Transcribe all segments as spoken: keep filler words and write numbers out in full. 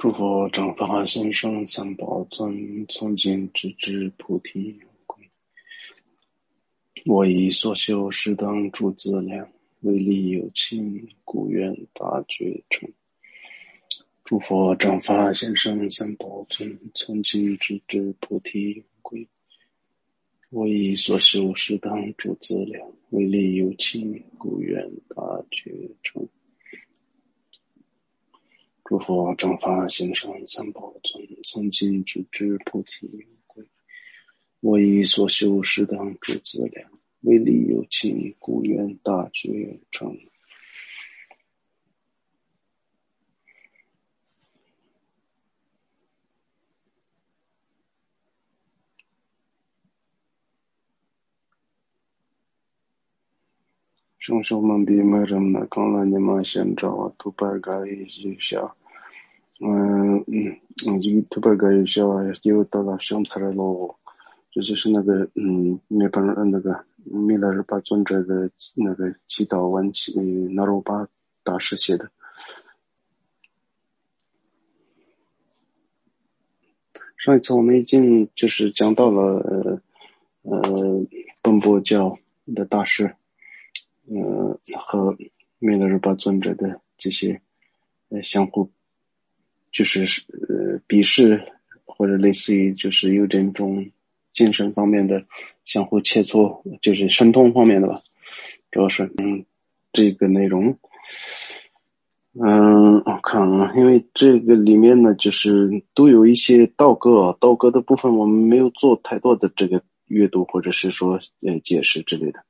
诸佛正法先生三宝尊，从今直至菩提永归。我以所修十等诸资粮，为利有情，故愿大觉成。诸佛正法先生三宝尊，从今直至菩提永归。我以所修十等诸资粮，为利有情，故愿大觉成。诸佛正法先生三宝尊，从今直至菩提永归。我以所修十等诸资粮，为利有情，故愿大觉成。圣受曼比麦人麦康拉尼玛先照图巴嘎伊吉下，嗯嗯嗯，这个图巴嘎伊下有到了上次来喽，这就是那个嗯，涅槃人那个弥勒日巴尊者的那个祈祷文祈那罗巴大师写的。上一次我们已经就是讲到了呃呃奔波教的大师。呃，和弥勒日巴尊者的这些呃相互就是呃鄙视，或者类似于就是有这种精神方面的相互切磋，就是神通方面的吧，主要是嗯这个内容。嗯，我看啊，因为这个里面呢，就是都有一些道歌，道歌的部分我们没有做太多的这个阅读，或者是说呃解释之类的。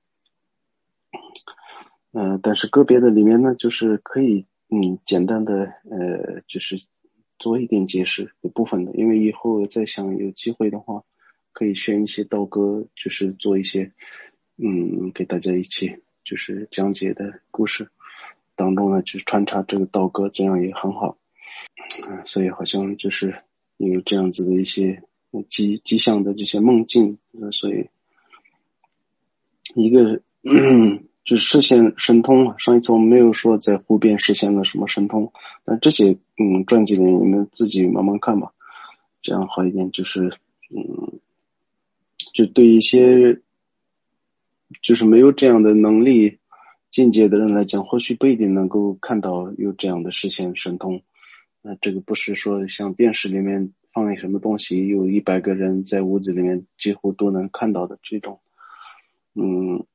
呃，但是个别的里面呢，就是可以嗯简单的呃就是做一点解释的部分的，因为以后再想有机会的话，可以选一些道歌，就是做一些嗯给大家一起就是讲解的故事当中呢，就是穿插这个道歌，这样也很好。嗯、呃，所以好像就是有这样子的一些吉吉祥的这些梦境，呃，所以一个嗯。就实现神通，上一次我们没有说在湖边实现了什么神通，但这些嗯传记里你们自己慢慢看吧，这样好一点。就是嗯，就对一些就是没有这样的能力境界的人来讲，或许不一定能够看到有这样的实现神通。那这个不是说像电视里面放一什么东西，有一百个人在屋子里面几乎都能看到的这种，嗯。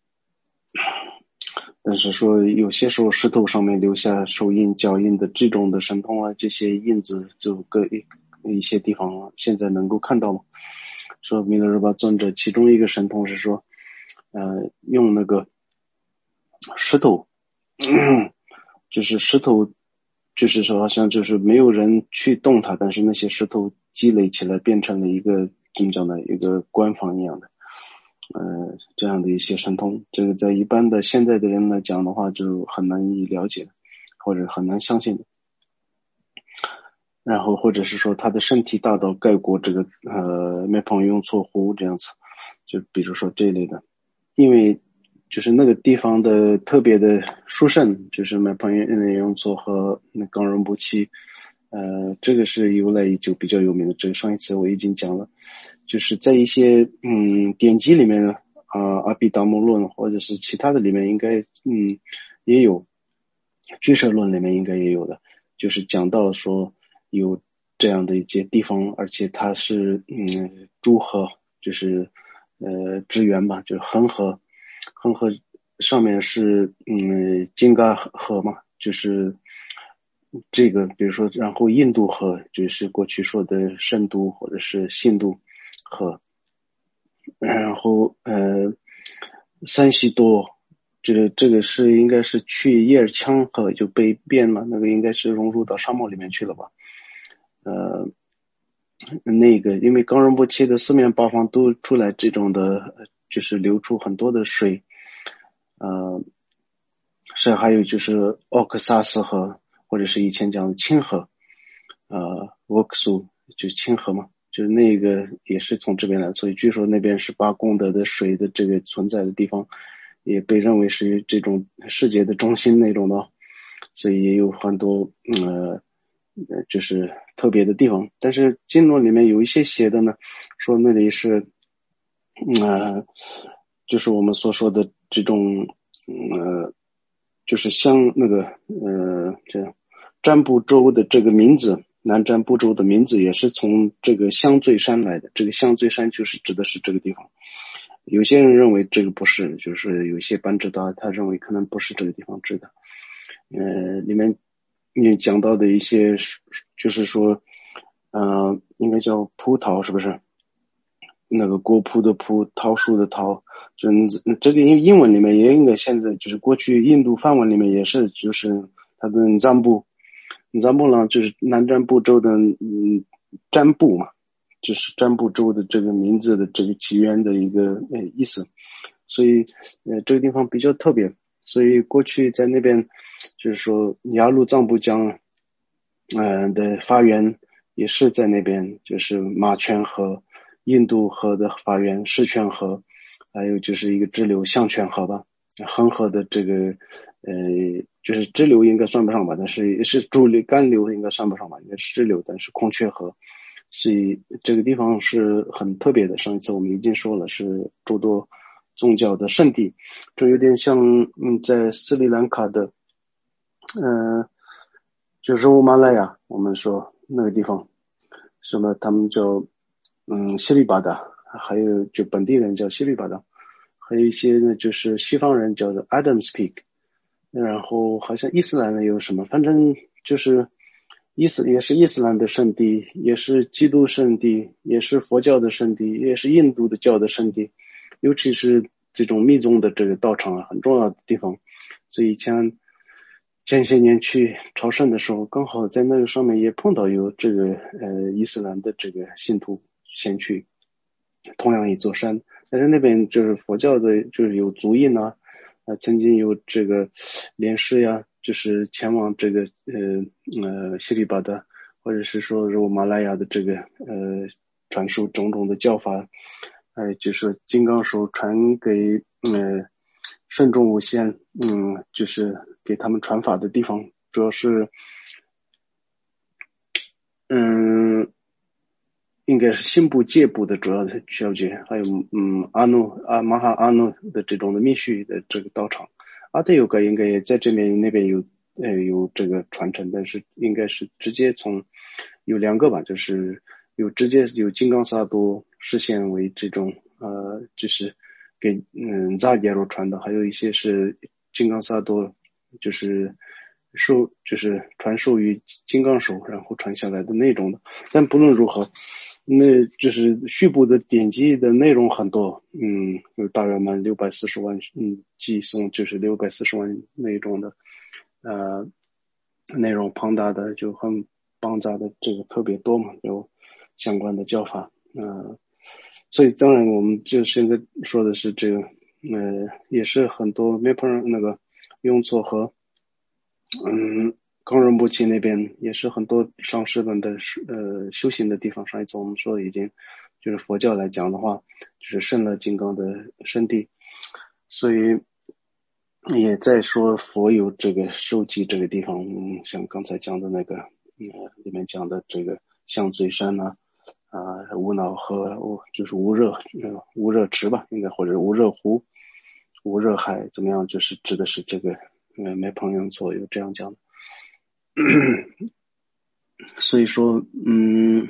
但是说有些时候石头上面留下手印脚印的这种的神通啊，这些印子就各一一些地方现在能够看到了。说弥勒日巴尊者其中一个神通是说呃用那个石头就是石头就是说好像就是没有人去动它，但是那些石头积累起来变成了一个怎么讲呢，一个官方一样的呃，这样的一些神通，这个在一般的现在的人来讲的话，就很难以了解，或者很难相信的。然后或者是说他的身体大到盖过这个呃灭旁用错湖这样子，就比如说这一类的，因为就是那个地方的特别的殊胜，就是灭旁用错和那冈仁波齐，呃，这个是由来已久比较有名的，这个上一次我已经讲了。就是在一些嗯典籍里面呢，啊、呃、阿毗达摩论或者是其他的里面应该嗯也有，俱舍论里面应该也有的，就是讲到说有这样的一些地方，而且它是嗯诸河，就是呃支源吧，就是恒河，恒河上面是嗯金嘎河嘛，就是这个比如说，然后印度河就是过去说的圣都或者是信都河，然后呃山西多，这个这个是应该是去叶尔羌河就北边嘛，那个应该是融入到沙漠里面去了吧，呃那个因为冈仁波齐的四面八方都出来这种的，就是流出很多的水，呃是还有就是奥克萨斯河，或者是以前讲的青河，呃沃克苏就青河嘛，就是那个也是从这边来，所以据说那边是八功德的水的这个存在的地方，也被认为是这种世界的中心那种的，所以也有很多呃呃就是特别的地方。但是经论里面有一些写的呢，说那里是呃就是我们所说的这种呃就是像那个呃这样占卜州的这个名字，南占卜州的名字也是从这个香醉山来的。这个香醉山就是指的是这个地方。有些人认为这个不是，就是有些班知道他认为可能不是这个地方指的。呃，里面你讲到的一些就是说呃应该叫葡萄，是不是？那个果葡的葡，桃树的桃，就这个英英文里面也应该现在就是过去印度梵文里面也是，就是它的占卜，占卜呢就是南占卜州的嗯占卜嘛，就是占卜州的这个名字的这个起源的一个呃意思，所以呃这个地方比较特别，所以过去在那边就是说雅鲁藏布江呃的发源也是在那边，就是马泉河。印度河的发源狮泉河，还有就是一个支流象泉河吧，恒河的这个呃就是支流应该算不上吧，但是也是主流干流应该算不上吧，应该是支流，但是孔雀河，所以这个地方是很特别的。上一次我们已经说了，是诸多宗教的圣地，这有点像嗯在斯里兰卡的呃就是乌马拉雅，我们说那个地方什么他们叫嗯，西里巴达，还有就本地人叫西里巴达，还有一些呢就是西方人叫做 Adams Peak， 然后好像伊斯兰呢有什么，反正就是伊斯也是伊斯兰的圣地，也是基督圣地，也是佛教的圣地，也是印度的教的圣地，尤其是这种密宗的这个道场啊，很重要的地方。所以以前前些年去朝圣的时候，刚好在那个上面也碰到有这个呃伊斯兰的这个信徒前去同样一座山，但是那边就是佛教的，就是有足印啊，呃，曾经有这个莲师呀，就是前往这个呃呃西里巴的，或者是说如马来亚的这个呃传授种种的教法，呃，就是金刚手传给呃圣众无限，嗯，就是给他们传法的地方，主要是嗯。应该是新部界部的主要的小姐，还有嗯阿努阿马哈阿努的这种的密续的这个道场，阿德有个应该也在这边那边有呃有这个传承，但是应该是直接从有两个吧，就是有直接有金刚萨埵实现为这种呃就是给嗯扎耶罗传的，还有一些是金刚萨埵就是授就是传授于金刚手然后传下来的那种的，但不论如何。那就是续部的典籍的内容很多，嗯，有大约满六百四十万，嗯，寄送就是六百四十万那种的，呃，内容庞大的就很庞杂的这个特别多嘛，有相关的教法，呃，所以当然我们就现在说的是这个，呃，也是很多没碰上那个用错和，嗯。冈仁波齐那边也是很多上师们的呃修行的地方，上一次我们说已经就是佛教来讲的话，就是圣勒金刚的圣地，所以也在说佛有这个受记这个地方，嗯，像刚才讲的那个，呃，里面讲的这个象嘴山呐、啊，啊，无脑河，就是无热呃无热池吧，应该或者无热湖、无热海怎么样，就是指的是这个，呃，没朋友错有这样讲的。所以说，嗯，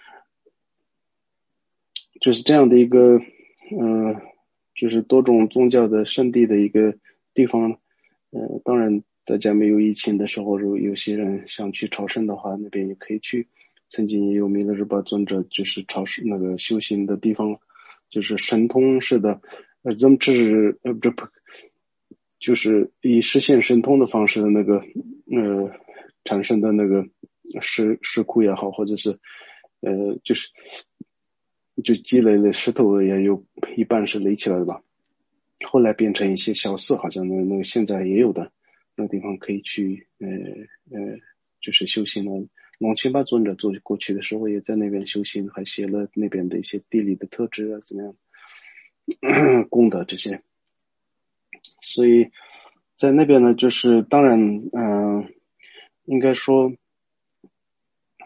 就是这样的一个，呃，就是多种宗教的圣地的一个地方。呃，当然，大家没有疫情的时候，如果有些人想去朝圣的话，那边也可以去。曾经也有弥勒日巴尊者就是朝圣那个修行的地方，就是神通式的，呃，怎么是呃不不，就是以实现神通的方式的那个，呃，产生的那个石石窟也好，或者是呃，就是就积累了石头也有一半是垒起来的吧，后来变成一些小寺，好像那那个现在也有的，那个地方可以去呃呃，就是修行了。龙钦巴尊者做过去的时候也在那边修行，还写了那边的一些地理的特质啊，怎么样功德这些。所以在那边呢，就是当然，嗯、呃，应该说，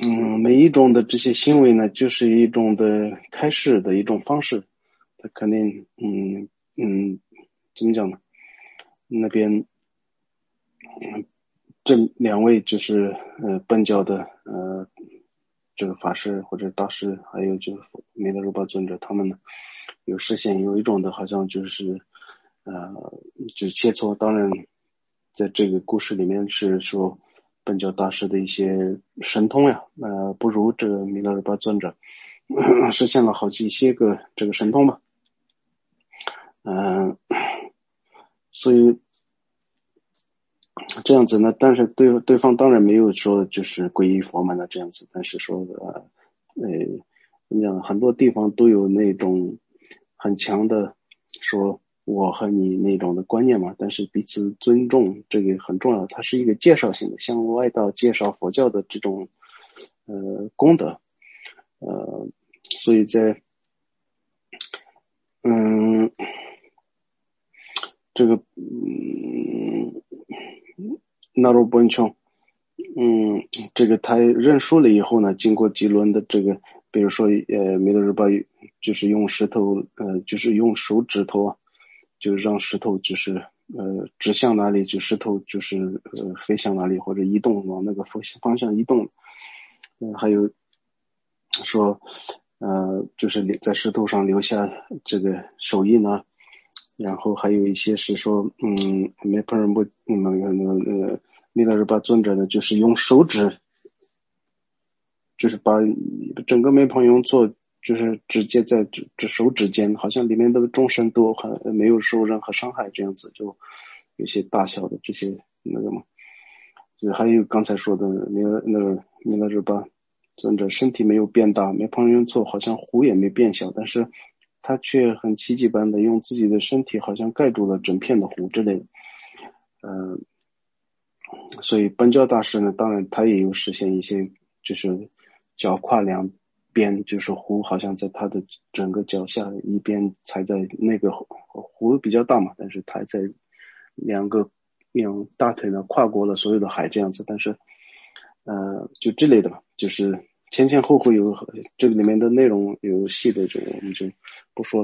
嗯，每一种的这些行为呢，就是一种的开示的一种方式，他肯定，嗯嗯，怎么讲呢？那边，嗯，这两位就是呃本教的呃这个法师或者大师，还有就是弥勒如巴尊者，他们呢有实现有一种的，好像就是呃就是切磋。当然，在这个故事里面是说本教大师的一些神通呀，呃不如这个弥勒如巴尊者实现了好几些个这个神通吧。嗯、呃，所以这样子呢，但是对对方当然没有说就是皈依佛门的这样子，但是说呃呃，怎么讲，很多地方都有那种很强的说我和你那种的观念嘛，但是彼此尊重这个很重要，它是一个介绍性的，向外道介绍佛教的这种呃功德，呃，所以在嗯这个嗯纳罗本琼。嗯，这个他认输了以后呢，经过几轮的这个，比如说呃，弥勒日巴就是用石头，呃，就是用手指头啊，就让石头就是呃指向哪里，就石头就是呃飞向哪里或者移动往那个方向方向移动。嗯、呃，还有说呃，就是在石头上留下这个手印呢，然后还有一些是说，嗯，梅朋人不，嗯，呃，弥勒日巴尊者呢，就是用手指，就是把整个梅朋用做，就是直接在指指手指间，好像里面的众生都还没有受任何伤害，这样子就有些大小的这些那个嘛，就还有刚才说的弥勒那个弥勒日巴尊者身体没有变大，梅朋用错，好像湖也没变小，但是他却很奇迹般的用自己的身体好像盖住了整片的湖之类的。呃，所以本教大师呢，当然他也有实现一些，就是脚跨两边，就是湖好像在他的整个脚下，一边踩在那个湖比较大嘛，但是他在两个用大腿呢跨过了所有的海这样子，但是呃就之类的吧，就是前前后后有这个里面的内容有细的，这个我们就不说了。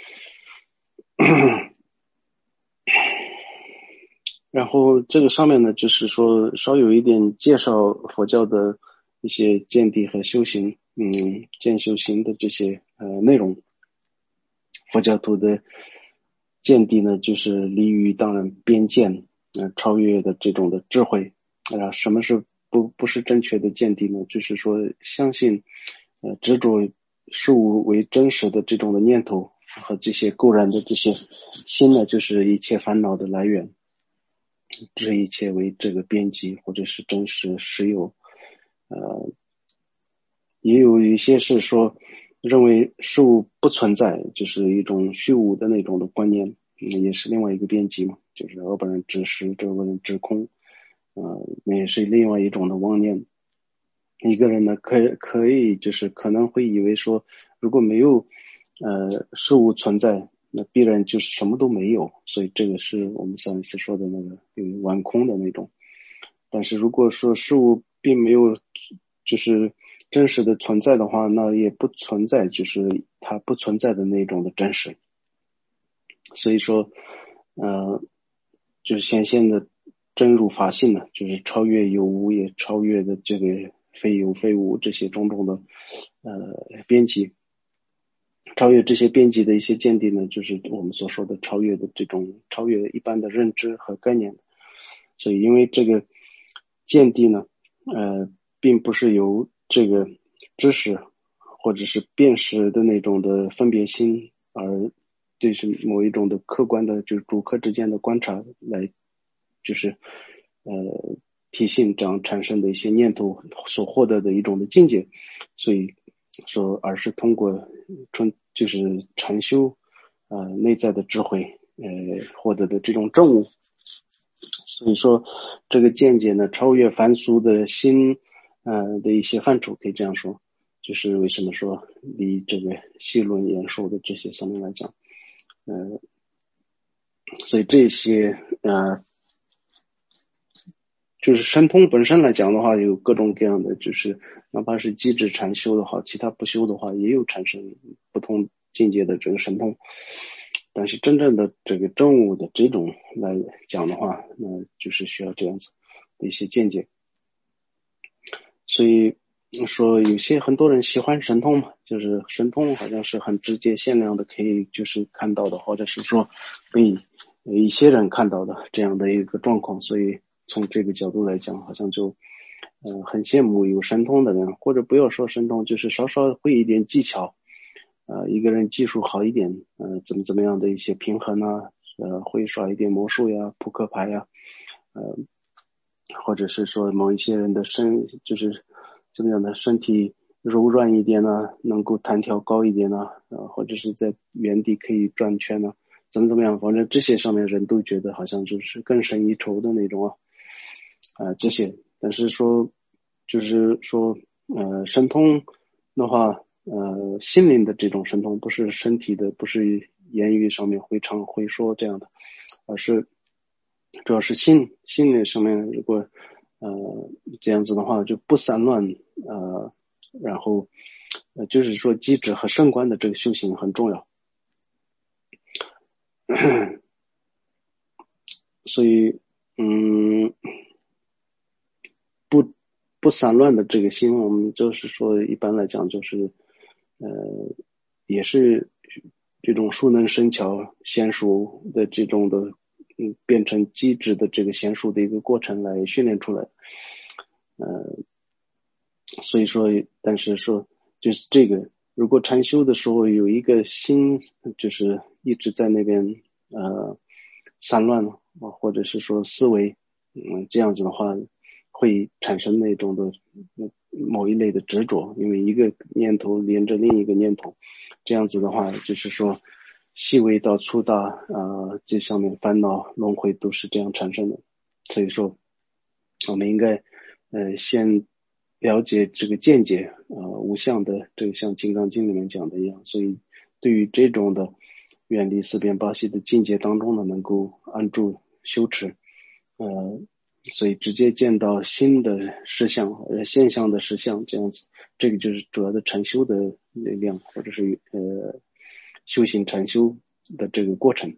然后这个上面呢，就是说稍有一点介绍佛教的一些见地和修行，嗯，见修行的这些呃内容。佛教徒的见地呢，就是离于当然边见，呃，超越的这种的智慧。啊、呃，什么是不不是正确的见地呢？就是说相信，呃，执着事物为真实的这种的念头和这些固然的这些心呢，就是一切烦恼的来源。这一切为这个边际或者是真实实有，呃，也有一些是说认为事物不存在，就是一种虚无的那种的观念，嗯、也是另外一个边际嘛，就是俄本人知实，这个人知空，呃，那也是另外一种的妄念。一个人呢，可可以就是可能会以为说，如果没有呃事物存在，那必然就是什么都没有，所以这个是我们上一次说的那个有完空的那种。但是如果说事物并没有就是真实的存在的话，那也不存在就是它不存在的那种的真实。所以说，呃，就是显现的真如法性呢，就是超越有无，也超越的这个非有非无这些种种的呃边际。超越这些边际的一些见地呢，就是我们所说的超越的这种超越一般的认知和概念。所以因为这个见地呢，呃，并不是由这个知识或者是辨识的那种的分别心，而对是某一种的客观的，就是主客之间的观察来，就是呃体性这样产生的一些念头所获得的一种的境界。所以说，而是通过纯就是禅修，呃，内在的智慧，呃，获得的这种证悟。所以说，这个见解呢，超越凡俗的心，呃的一些范畴，可以这样说。就是为什么说离这个细论言说的这些上面来讲，呃，所以这些呃就是神通本身来讲的话，有各种各样的，就是哪怕是机智禅修的话，其他不修的话，也有产生不同境界的这个神通。但是真正的这个真悟的这种来讲的话，那就是需要这样子的一些见解。所以说有些很多人喜欢神通嘛，就是神通好像是很直接限量的，可以就是看到的，或者是说被一些人看到的这样的一个状况。所以从这个角度来讲，好像就呃很羡慕有神通的人，或者不要说神通，就是稍稍会一点技巧，呃一个人技术好一点，呃怎么怎么样的一些平衡啊，呃会耍一点魔术呀、扑克牌呀，呃或者是说某一些人的身就是怎么样的身体柔软一点呢、啊，能够弹跳高一点呢、啊，呃或者是在原地可以转圈呢、啊，怎么怎么样，反正这些上面人都觉得好像就是更胜一筹的那种啊，啊、呃、这些，但是说就是说呃神通的话，呃心灵的这种神通，不是身体的，不是言语上面会唱会说这样的，而是主要是心心灵上面，如果呃这样子的话就不散乱，呃然后呃就是说机智和圣观的这个修行很重要。所以嗯不不散乱的这个心，我们就是说一般来讲就是呃也是这种熟能生巧娴熟的这种的嗯变成机智的这个娴熟的一个过程来训练出来。呃所以说但是说就是这个如果禅修的时候有一个心就是一直在那边呃散乱或者是说思维，嗯这样子的话会产生那种的某一类的执着，因为一个念头连着另一个念头，这样子的话就是说细微到粗大呃这上面烦恼轮回都是这样产生的。所以说我们应该呃先了解这个见解，呃无相的，这个像《金刚经》里面讲的一样，所以对于这种的远离四边八系的境界当中呢，能够安住修持，呃所以直接见到新的实相呃现象的实相，这样子，这个就是主要的禅修的力量，或者是呃修行禅修的这个过程。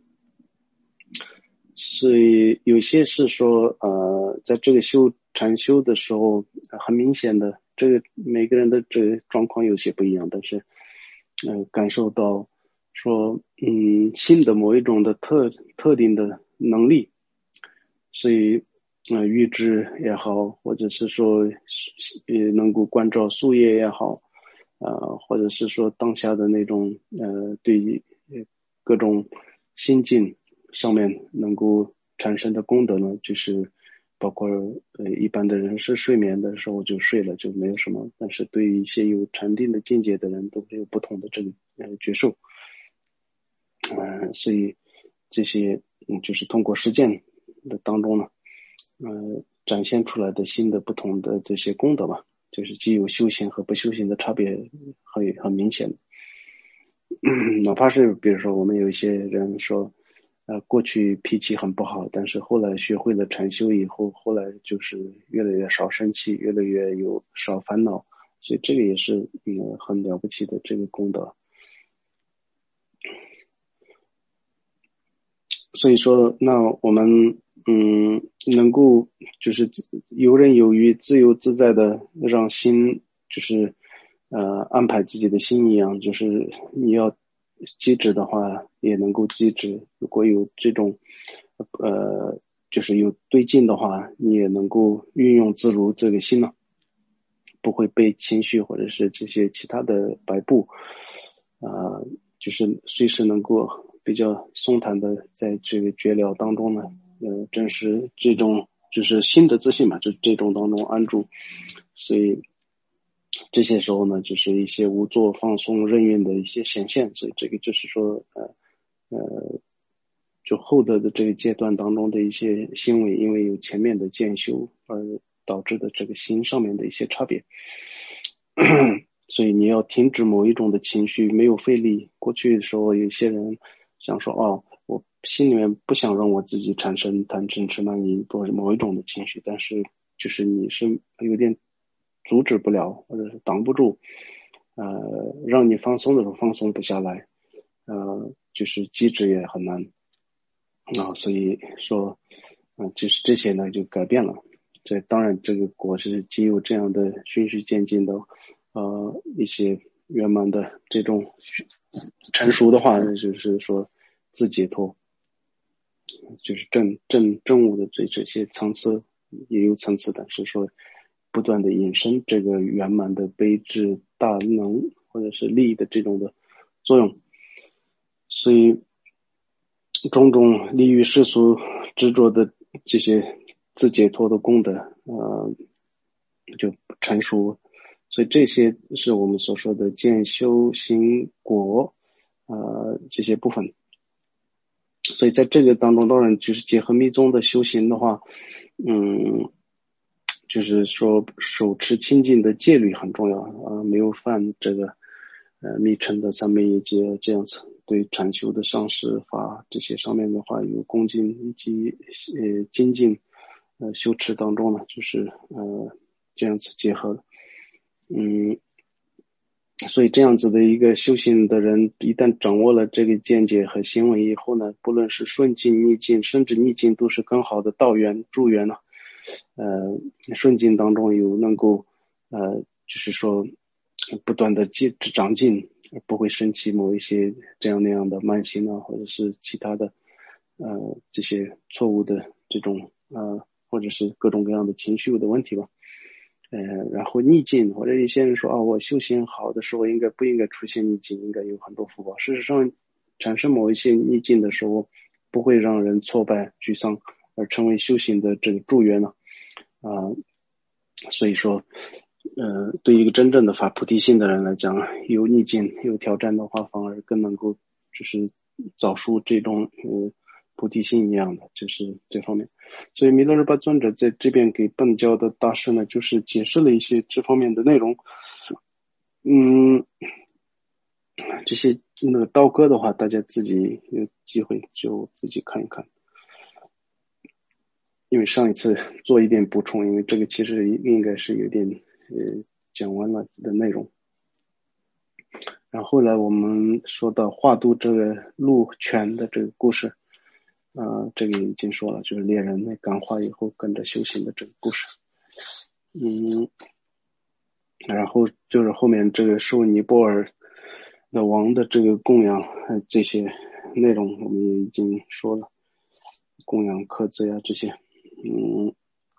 所以有些是说呃在这个修禅修的时候很明显的，这个每个人的这个状况有些不一样，但是呃感受到说嗯新的某一种的特特定的能力，所以呃预知也好，或者是说呃能够关照树叶也好，呃或者是说当下的那种呃对于各种心境上面能够产生的功德呢，就是包括呃一般的人是睡眠的时候就睡了就没有什么，但是对于一些有禅定的境界的人都会有不同的这个呃觉受，呃所以这些嗯就是通过实践的当中呢，呃展现出来的新的不同的这些功德吧，就是既有修行和不修行的差别很很明显的。哪怕是比如说我们有一些人说呃过去脾气很不好，但是后来学会了禅修以后，后来就是越来越少生气，越来越有少烦恼，所以这个也是嗯很了不起的这个功德。所以说那我们嗯能够就是游刃有余自由自在的让心就是呃安排自己的心一样，就是你要机智的话也能够机智，如果有这种呃就是有对劲的话，你也能够运用自如这个心呢，不会被情绪或者是这些其他的摆布呃就是随时能够比较松坦的在这个觉了当中呢，呃，真实这种就是新的自信嘛，就这种当中安住，所以这些时候呢，就是一些无作放松任运的一些显现，所以这个就是说呃呃，就后的的这个阶段当中的一些行为，因为有前面的渐修而导致的这个心上面的一些差别。所以你要停止某一种的情绪，没有费力。过去的时候，有些人想说，哦，我心里面不想让我自己产生贪嗔痴慢疑或者某一种的情绪，但是就是你是有点阻止不了，或者是挡不住，呃，让你放松的时候放松不下来，呃，就是机制也很难啊，所以说，啊、呃，就是这些呢就改变了。这当然，这个果是既有这样的循序渐进的，呃，一些圆满的这种成熟的话，就是说自解脱，就是正正正悟的这这些层次也有层次的，是说不断的引申这个圆满的悲智大能或者是力的这种的作用，所以种种利于世俗执着的这些自解脱的功德，呃，就成熟，所以这些是我们所说的见修行果，呃，这些部分。所以在这个当中，当然就是结合密宗的修行的话，嗯，就是说手持清净的戒律很重要啊、呃，没有犯这个呃密乘的三昧耶戒这样子。对禅修的上师法这些上面的话，有恭敬以及呃精进呃修持当中呢，就是呃这样子结合的，嗯。所以这样子的一个修行的人，一旦掌握了这个见解和行为以后呢，不论是顺境逆境，甚至逆境都是更好的道缘助缘了。呃，顺境当中有能够呃，就是说不断的进长进，不会升起某一些这样那样的慢性啊，或者是其他的呃这些错误的这种呃，或者是各种各样的情绪的问题吧。呃，然后逆境，或者一些人说啊，我修行好的时候应该不应该出现逆境，应该有很多福报。事实上，产生某一些逆境的时候，不会让人挫败、沮丧，而成为修行的这个助缘呢。啊、呃，所以说，呃，对一个真正的发菩提心的人来讲，有逆境、有挑战的话，反而更能够就是早述这种呃菩提心一样的，就是这方面。所以弥勒日巴尊者在这边给苯教的大师呢，就是解释了一些这方面的内容。嗯，这些那个刀割的话，大家自己有机会就自己看一看。因为上一次做一点补充，因为这个其实应该是有点呃讲完了的内容。然后来我们说到化度这个鹿犬的这个故事，呃，这个已经说了，就是猎人那感化以后跟着修行的这个故事。嗯，然后就是后面这个受尼泊尔的王的这个供养，呃，这些内容我们也已经说了，供养刻字呀这些，嗯。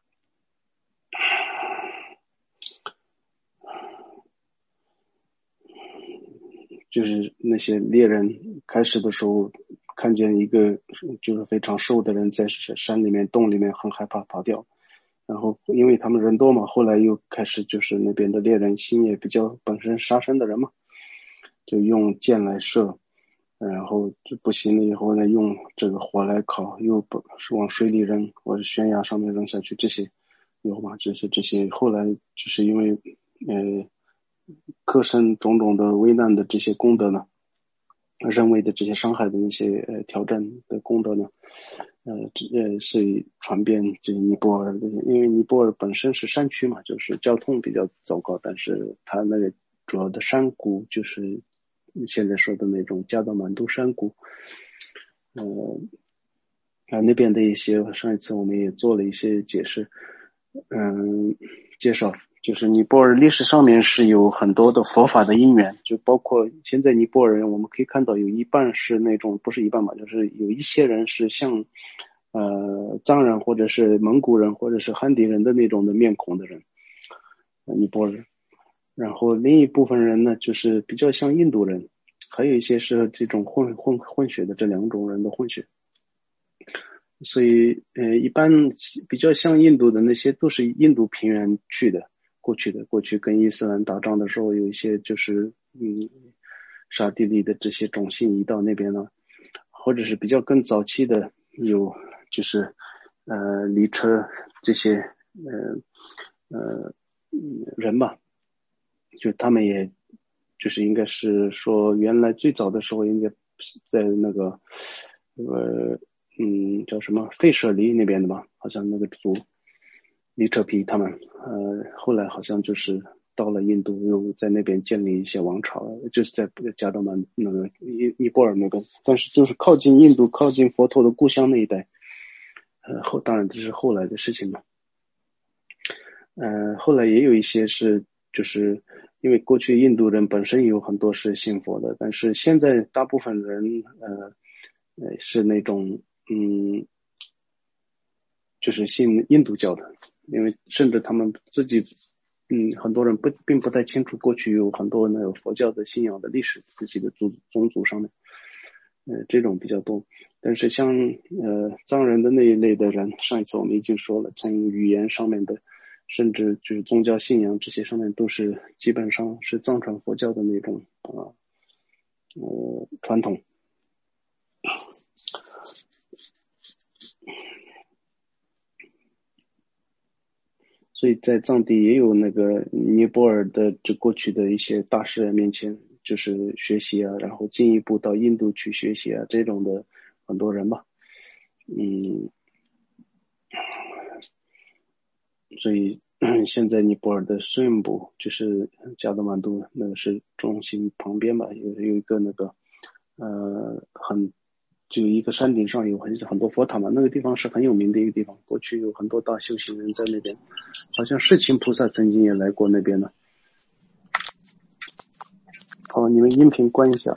就是那些猎人开始的时候看见一个就是非常瘦的人在山里面洞里面，很害怕跑掉，然后因为他们人多嘛，后来又开始就是那边的猎人心也比较本身杀生的人嘛，就用箭来射，然后就不行了以后呢，用这个火来烤，又不是往水里扔或者悬崖上面扔下去，这些有嘛？这些这些后来就是因为呃克身种种的危难的这些功德呢，人为的这些伤害的那些呃挑战的功德呢，呃呃是传遍这尼泊尔的，因为尼泊尔本身是山区嘛，就是交通比较糟糕，但是它那个主要的山谷就是现在说的那种加德满都山谷，呃啊那边的一些上一次我们也做了一些解释，嗯介绍。就是尼泊尔历史上面是有很多的佛法的因缘，就包括现在尼泊尔人，我们可以看到有一半是那种不是一半吧，就是有一些人是像呃藏人或者是蒙古人或者是汉地人的那种的面孔的人，尼泊尔人。然后另一部分人呢，就是比较像印度人，还有一些是这种混混混血的这两种人的混血。所以呃一般比较像印度的那些都是印度平原去的。过去的过去跟伊斯兰打仗的时候，有一些就是嗯沙地利的这些种姓移到那边了，或者是比较更早期的有就是呃离车这些呃呃人吧，就他们也就是应该是说原来最早的时候应该在那个呃嗯叫什么费舍离那边的吧，好像那个族。 李扯皮他们，呃，后来好像就是到了印度，又在那边建立一些王朝，就是在加德满那个尼尼泊尔那边，但是就是靠近印度、靠近佛陀的故乡那一带，呃，后当然这是后来的事情嘛。呃，后来也有一些是，就是因为过去印度人本身有很多是信佛的，但是现在大部分人呃呃是那种嗯，就是信印度教的，因为甚至他们自己嗯很多人不并不太清楚过去有很多那个佛教的信仰的历史，自己的祖宗族上面。呃，这种比较多，但是像呃藏人的那一类的人，上一次我们已经说了，从语言上面的，甚至就是宗教信仰这些上面，都是基本上是藏传佛教的那种啊呃传统。所以在藏地也有那个尼泊尔的这过去的一些大师面前，就是学习啊，然后进一步到印度去学习啊，这种的很多人吧，嗯。所以现在尼泊尔的苏恩部就是加德满都那个是中心旁边吧，有有一个那个呃很就一个山顶上有很很多佛塔嘛，那个地方是很有名的一个地方，过去有很多大修行人在那边，好像世亲菩萨曾经也来过那边呢。好，你们音频关一下。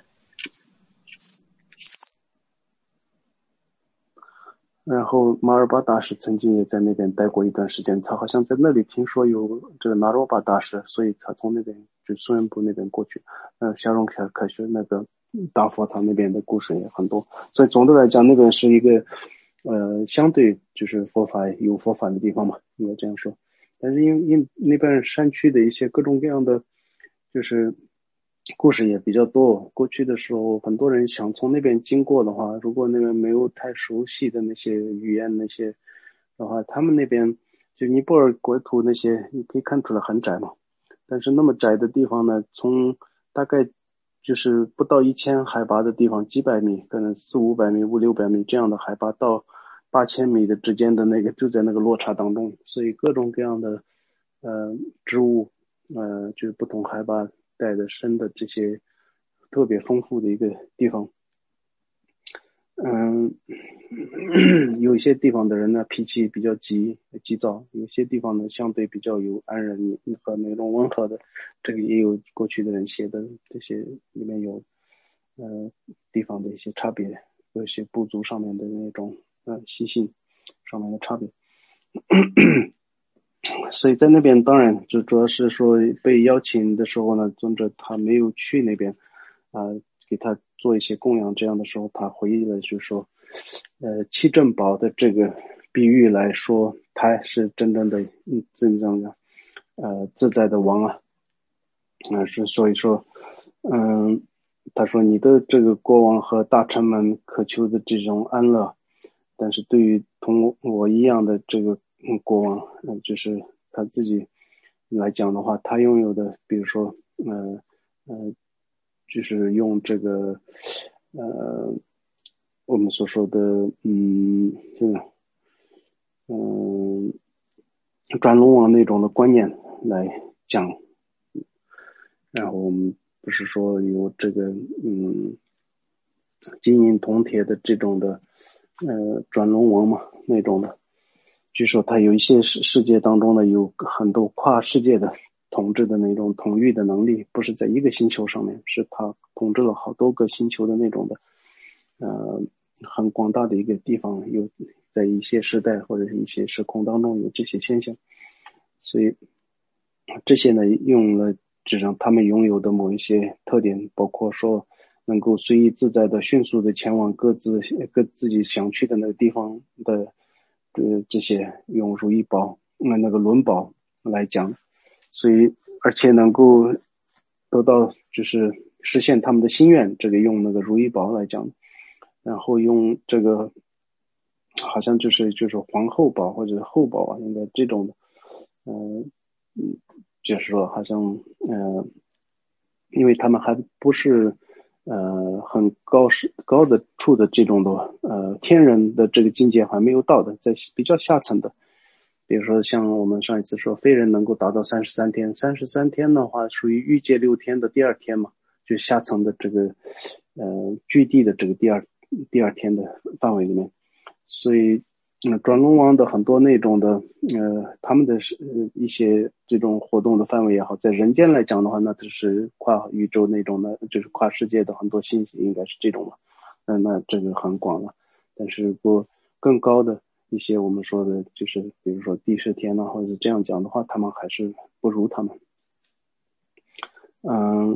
然后马尔巴大师曾经也在那边待过一段时间，他好像在那里听说有这个纳罗巴大师，所以他从那边就苏恩部那边过去。呃，夏荣凯凯学那个大佛塔那边的故事也很多，所以总的来讲，那个是一个呃相对就是佛法有佛法的地方嘛，应该这样说。但是因为因那边山区的一些各种各样的就是故事也比较多，过去的时候很多人想从那边经过的话，如果那边没有太熟悉的那些语言那些的话，他们那边就尼泊尔国土那些你可以看出来很窄嘛，但是那么窄的地方呢，从大概就是不到一千海拔的地方，几百米，可能四五百米、五六百米这样的海拔到八千米的之间的那个就在那个落差当中，所以各种各样的呃植物呃就是不同海拔带的深的这些特别丰富的一个地方。嗯，有一些地方的人呢脾气比较急急躁，有些地方呢相对比较有安然和那种温和的，这个也有过去的人写的，这些里面有呃地方的一些差别，有些部族上面的那种呃习性上面的差别。所以在那边当然就主要是说被邀请的时候呢，尊者他没有去那边啊、呃，给他做一些供养，这样的时候他回忆了，就是说呃七珍宝的这个比喻来说，他是真正的嗯真正的呃自在的王啊，啊、呃、是所以说嗯他说你的这个国王和大臣们渴求的这种安乐，但是对于同我一样的这个嗯国王，嗯、呃、就是他自己来讲的话，他拥有的比如说呃呃就是用这个呃我们所说的嗯这个嗯转龙王那种的观念来讲，然后我们不是说有这个嗯金银铜铁的这种的呃转龙王嘛那种的，据说他有一些世世界当中呢有很多跨世界的统治的那种统御的能力，不是在一个星球上面，是他统治了好多个星球的那种的呃很广大的一个地方，有在一些时代或者是一些时空当中有这些现象，所以这些呢用了这种他们拥有的某一些特点，包括说能够随意自在的迅速的前往各自各自己想去的那个地方的呃这些用如意宝那那个轮宝来讲，所以而且能够得到就是实现他们的心愿，这个用那个如意宝来讲，然后用这个好像就是就是皇后宝或者是后宝啊，应该这种的，嗯、呃、嗯，就是说好像呃，因为他们还不是呃很高是高的处的这种的呃天人的这个境界还没有到的，在比较下层的。 比如说像我们上一次说非人能够达到三十三天，三十三天的话属于欲界六天的第二天嘛，就下层的这个呃居地的这个第二第二天的范围里面。所以呃转轮王的很多那种的呃他们的呃一些这种活动的范围也好，在人间来讲的话，那就是跨宇宙那种的，就是跨世界的很多信息，应该是这种嘛。那那这个很广了。但是如果更高的一些我们说的就是比如说第十天啊，或者这样讲的话，他们还是不如他们。嗯，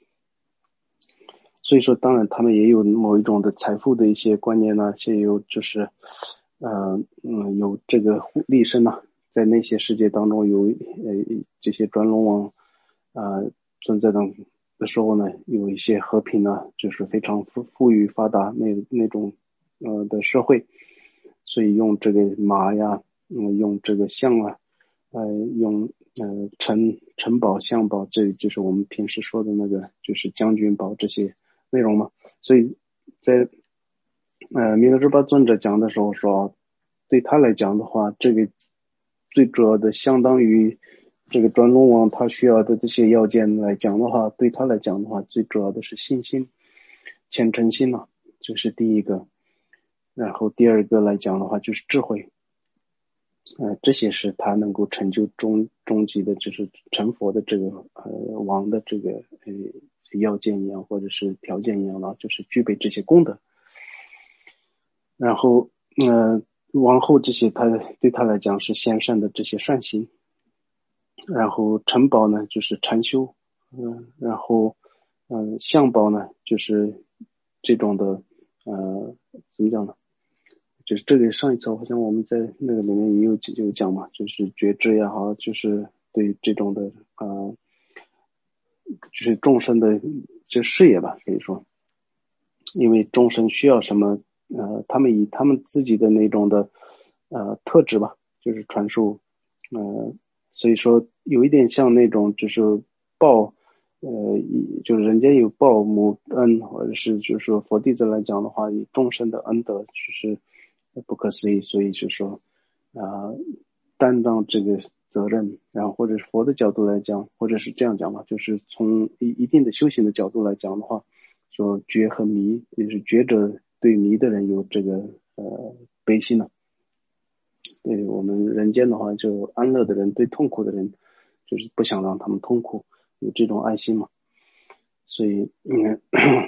所以说当然他们也有某一种的财富的一些观念呢，也有就是呃嗯有这个立身呢，在那些世界当中有呃这些转轮王呃存在的时候呢，有一些和平呢，就是非常富富裕发达那那种呃的社会，所以用这个马呀，嗯，用这个象啊，呃，用呃城城堡、象堡，这就是我们平时说的那个，就是将军堡这些内容嘛。所以在呃弥勒日巴尊者讲的时候说，对他来讲的话，这个最主要的相当于这个转轮王他需要的这些要件来讲的话，对他来讲的话，最主要的是信心、虔诚心了，这是第一个。然后第二个来讲的话就是智慧，呃，这些是他能够成就终终极的，就是成佛的这个呃王的这个呃要件一样，或者是条件一样的，就是具备这些功德。然后呃往后这些他对他来讲是先善的这些善行。然后城堡呢就是禅修，嗯、呃，然后嗯、呃、象堡呢就是这种的呃怎么讲呢？就是这个上一次好像我们在那个里面也有有讲嘛，就是觉知也好，就是对这种的呃，就是众生的这事业吧，可以说，因为众生需要什么，呃，他们以他们自己的那种的呃特质吧，就是传授，呃，所以说有一点像那种就是报，呃，就是人间有报母恩，或者是就是说佛弟子来讲的话，以众生的恩德就是不可思议，所以就说啊、呃，担当这个责任，然后或者是佛的角度来讲，或者是这样讲吧，就是从一一定的修行的角度来讲的话，说觉和迷，就是觉者对迷的人有这个呃悲心了。对我们人间的话，就安乐的人对痛苦的人，就是不想让他们痛苦，有这种爱心嘛。所以嗯。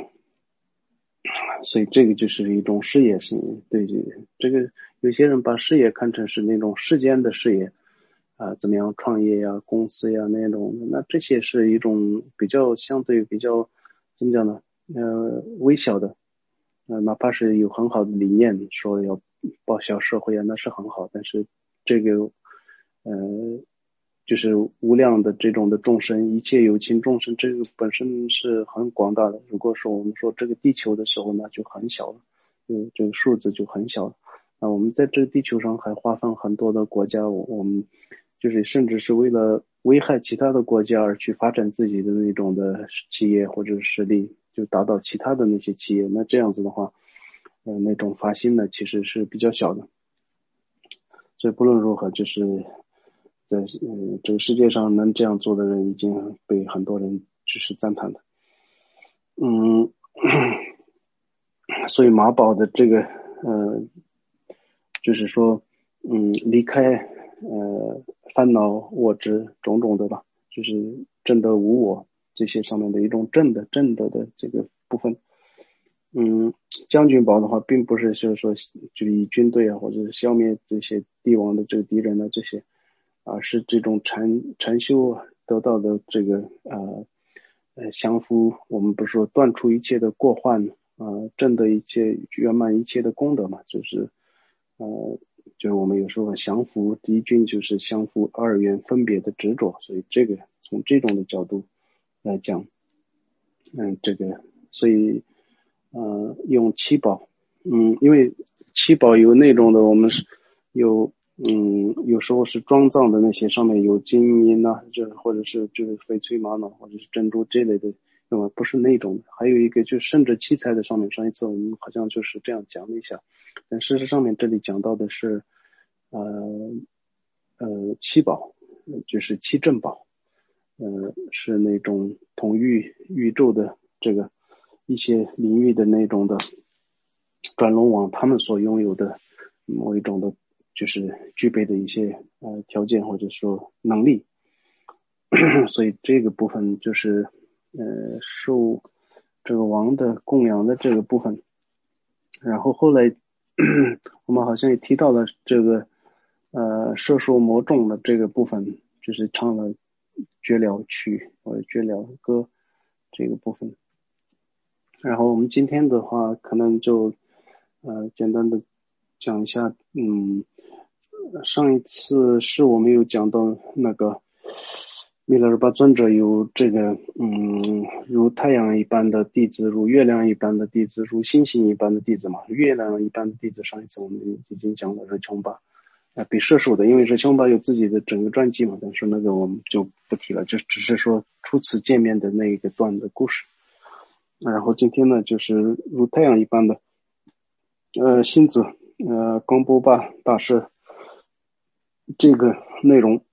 所以这个就是一种事业性，对这个有些人把事业看成是那种世间的事业啊、呃，怎么样创业呀、公司呀那种，那这些是一种比较相对比较怎么讲呢？呃，微小的，呃，哪怕是有很好的理念，说要报效社会啊，那是很好，但是这个呃。就是无量的这种的众生，一切有情众生，这个本身是很广大的。如果说我们说这个地球的时候呢，就很小了，就这个数字就很小了。那我们在这个地球上还划分很多的国家，我们就是甚至是为了危害其他的国家而去发展自己的那种的企业或者实力，就达到其他的那些企业。那这样子的话，呃，那种发心呢其实是比较小的。所以不论如何，就是在嗯这个世界上能这样做的人已经被很多人就是赞叹的。嗯，所以马宝的这个呃就是说嗯离开呃烦恼我执种种的吧，就是正德无我这些上面的一种正的正德的这个部分。嗯，将军宝的话，并不是就是说就以军队啊，或者是消灭这些帝王的这个敌人的这些，啊，是这种禅禅修得到的这个呃呃降服，我们不是说断除一切的过患啊、呃，证得一切圆满一切的功德嘛，就是呃就是我们有时候降服敌军，就是降服二元分别的执着，所以这个从这种的角度来讲，嗯，这个所以。呃，用七宝，嗯，因为七宝有那种的，我们是有，嗯，有时候是装藏的那些上面有金银呐、啊，就或者是就是翡翠玛瑙或者是珍珠这类的，那么不是那种的。还有一个就是圣者七彩的上面，上一次我们好像就是这样讲了一下，但事实上面这里讲到的是，呃呃七宝，就是七珍宝，呃是那种统御宇宙的这个一些领域的那种的转轮王他们所拥有的某一种的就是具备的一些呃条件或者说能力。所以这个部分就是呃受这个王的供养的这个部分。然后后来我们好像也提到了这个呃射手魔众的这个部分，就是唱了绝了曲或者绝了歌这个部分。然后我们今天的话可能就呃简单的讲一下，嗯上一次是我们有讲到那个弥勒日巴尊者有这个嗯如太阳一般的弟子，如月亮一般的弟子，如星星一般的弟子嘛。月亮一般的弟子上一次我们已经讲了热琼巴啊，比射手的，因为热琼巴有自己的整个传记嘛，但是那个我们就不提了，就只是说初次见面的那一个段的故事。然后今天呢就是如太阳一般的呃星子呃冈波巴大师这个内容。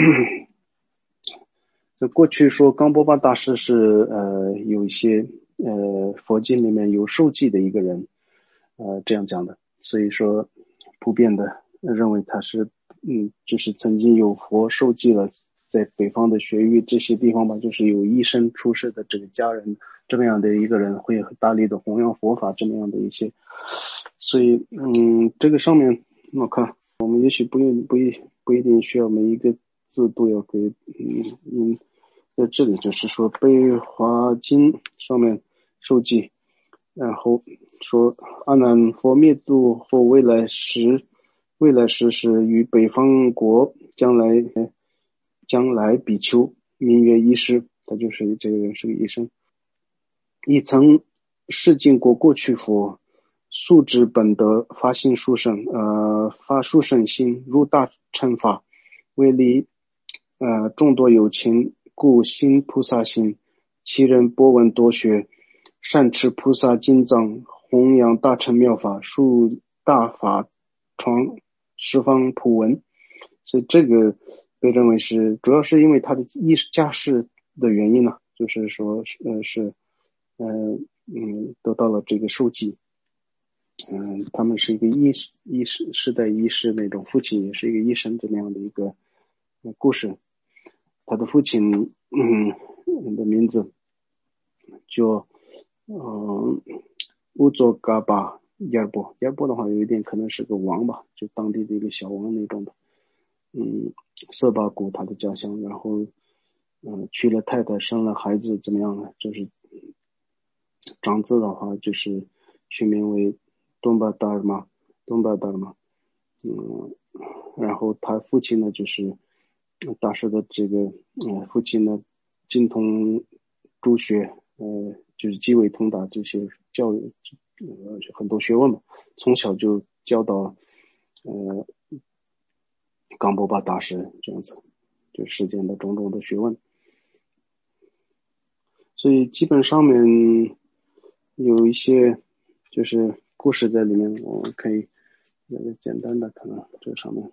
就过去说冈波巴大师是呃有一些呃佛经里面有受记的一个人，呃这样讲的，所以说普遍的认为他是嗯就是曾经有佛受记了，在北方的雪域这些地方吧，就是有一生出世的这个家人这么样的一个人会大力的弘扬佛法这么样的一些。所以嗯这个上面我看我们也许不用不一不一定需要每一个字都要给嗯嗯在这里就是说悲华经上面受记，然后说阿难佛灭度后未来时未来时是于北方国将来将来比丘名曰医师，他就是这个人是个医生，亦曾示尽过过去佛素质本德发心殊胜呃发殊胜心入大乘法为利呃众多有情故心菩萨心，其人博闻多学，善持菩萨经藏，弘扬大乘妙法，述大法传十方普闻。所以这个被认为是主要是因为他的医家世的原因呢，就是说呃是呃嗯得到了这个受记。嗯，他们是一个医医师世代医师那种，父亲也是一个医生这么样的一个故事。他的父亲嗯的名字叫嗯乌佐嘎巴耶尔波，耶尔波的话有一点可能是个王吧，就当地的一个小王那种的。嗯，色巴谷他的家乡，然后嗯娶了太太，生了孩子，怎么样呢？就是长子的话就是取名为东巴达尔玛，东巴达尔玛。嗯，然后他父亲呢就是大师的这个呃父亲呢精通诸学，呃就是极为通达这些教育呃很多学问嘛，从小就教导呃冈波巴大师这样子，就世间的种种的学问。所以基本上面有一些就是故事在里面，我们可以呃简单的可能这上面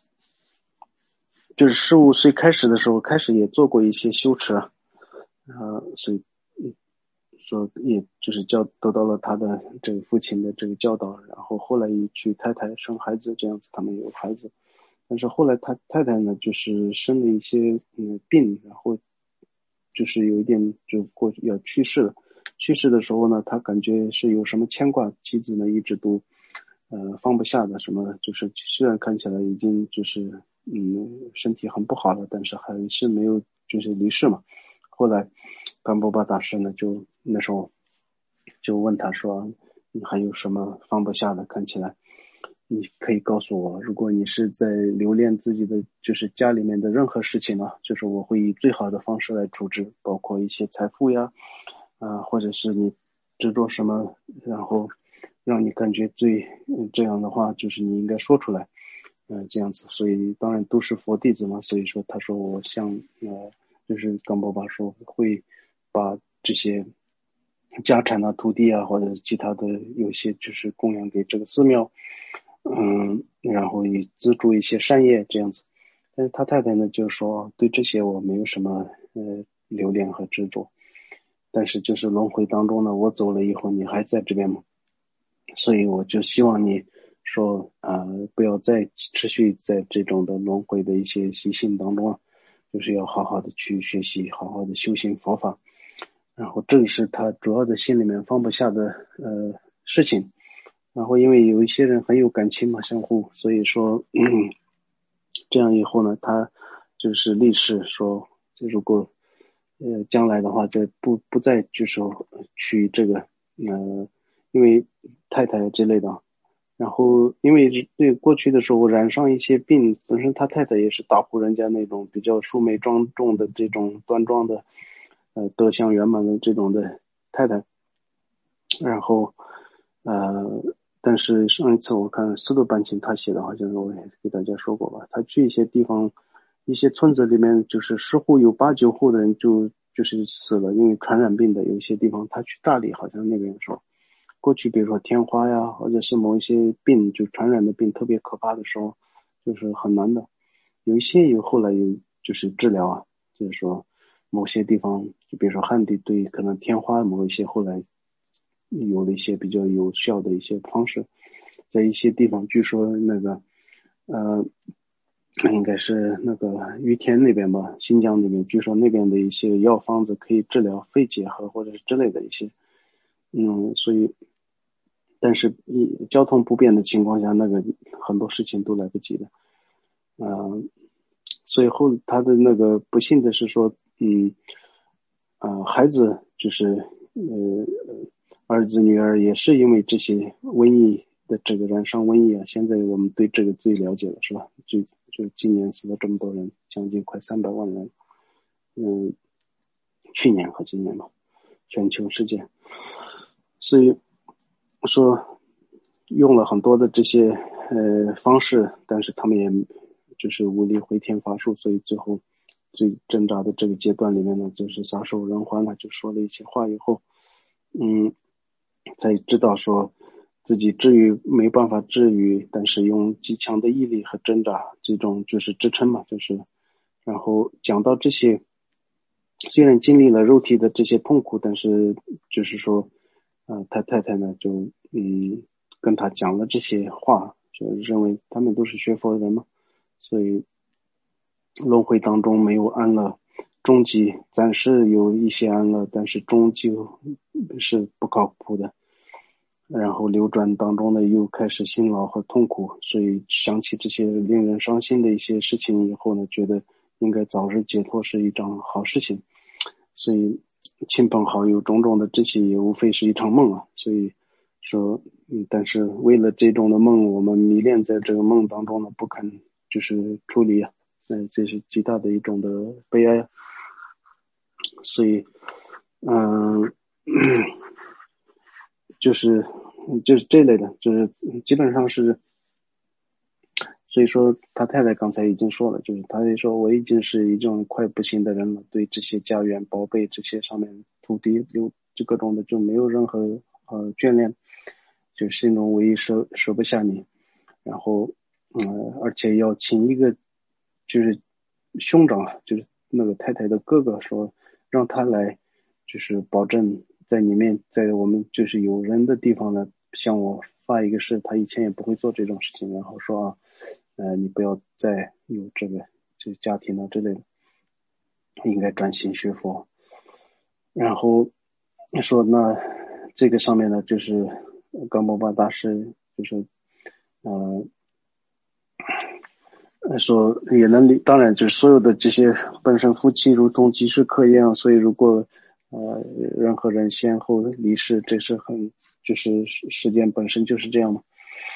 就是十五岁开始的时候，开始也做过一些修持啊，呃，所以说也就是教得到了他的这个父亲的这个教导，然后后来也娶太太生孩子，这样子他们有孩子。但是后来他太太呢，就是生了一些嗯病，然后就是有一点就过去要去世了。去世的时候呢，他感觉是有什么牵挂，妻子呢一直都呃放不下的，什么就是虽然看起来已经就是嗯身体很不好了，但是还是没有就是离世嘛。后来冈波巴大师呢就那时候就问他说，你还有什么放不下的？看起来你可以告诉我，如果你是在留恋自己的就是家里面的任何事情呢，就是我会以最好的方式来处置，包括一些财富呀啊、呃，或者是你执着什么，然后让你感觉最、嗯、这样的话就是你应该说出来，嗯、呃，这样子。所以当然都是佛弟子嘛，所以说他说我像呃就是冈波巴说会把这些家产啊土地啊或者其他的有些就是供养给这个寺庙，嗯，然后也资助一些善业这样子。 但是他太太呢就说对这些我没有什么呃留恋和执着，但是就是轮回当中呢，我走了以后你还在这边吗？所以我就希望你说啊、呃，不要再持续在这种的轮回的一些习性当中啊，就是要好好的去学习，好好的修行佛法，然后这是他主要的心里面放不下的呃事情。然后因为有一些人很有感情嘛，相互，所以说嗯，这样以后呢，他就是立誓说，就如果呃将来的话，就不不再就说去这个呃，因为太太之类的，然后因为对过去的时候染上一些病，本身他太太也是大户人家那种比较淑美庄重的这种端庄的呃德相圆满的这种的太太，然后呃。但是上一次我看司徒半琴他写的，好像我也给大家说过吧，他去一些地方，一些村子里面，就是十户有八九户的人就就是死了，因为传染病的。有一些地方他去大理，好像那边说，过去比如说天花呀，或者是某一些病，就传染的病特别可怕的时候，就是很难的。有一些有后来有就是治疗啊，就是说某些地方，就比如说汉地对可能天花某一些后来有了一些比较有效的一些方式，在一些地方据说那个呃应该是那个玉田那边吧，新疆那边，据说那边的一些药方子可以治疗肺结核或者是之类的一些，嗯，所以但是一交通不便的情况下，那个很多事情都来不及的，嗯、呃，所以后他的那个不幸的是说，嗯，呃，孩子就是呃儿子女儿也是因为这些瘟疫的这个染上瘟疫啊，现在我们对这个最了解了，是吧？就就今年死了这么多人，将近快三百万人，嗯，去年和今年吧，全球世界，所以说用了很多的这些呃方式，但是他们也就是无力回天乏术，所以最后最挣扎的这个阶段里面呢，就是撒手人寰了，就说了一些话以后，嗯，才知道说自己治愈没办法治愈，但是用极强的毅力和挣扎这种就是支撑嘛，就是然后讲到这些，虽然经历了肉体的这些痛苦，但是就是说，呃，他太太呢就嗯跟他讲了这些话，就认为他们都是学佛的人嘛，所以轮回当中没有安乐，终极暂时有一些安乐，但是终究是不靠谱的。然后流转当中呢，又开始辛劳和痛苦，所以想起这些令人伤心的一些事情以后呢，觉得应该早日解脱是一桩好事情。所以亲朋好友种种的这些也无非是一场梦啊。所以说，嗯，但是为了这种的梦，我们迷恋在这个梦当中呢，不肯就是处理啊，嗯、呃，这是极大的一种的悲哀。所以，嗯、呃。就是就是这类的，就是基本上是，所以说他太太刚才已经说了，就是他也说我已经是一种快不行的人了，对这些家园宝贝这些上面土地有这各种的就没有任何呃眷恋，就心中唯一舍舍不下你，然后嗯、呃，而且要请一个就是兄长啊，就是那个太太的哥哥说让他来，就是保证在里面，在我们就是有人的地方呢，向我发一个誓，他以前也不会做这种事情，然后说啊，呃，你不要再有这个这个家庭啊之类的，应该专心学佛。然后说那这个上面呢，就是冈波巴大师就是呃说也能理，当然就是所有的这些本身夫妻如同即时课一样，所以如果呃任何人先后离世，这是很就是时间本身就是这样嘛。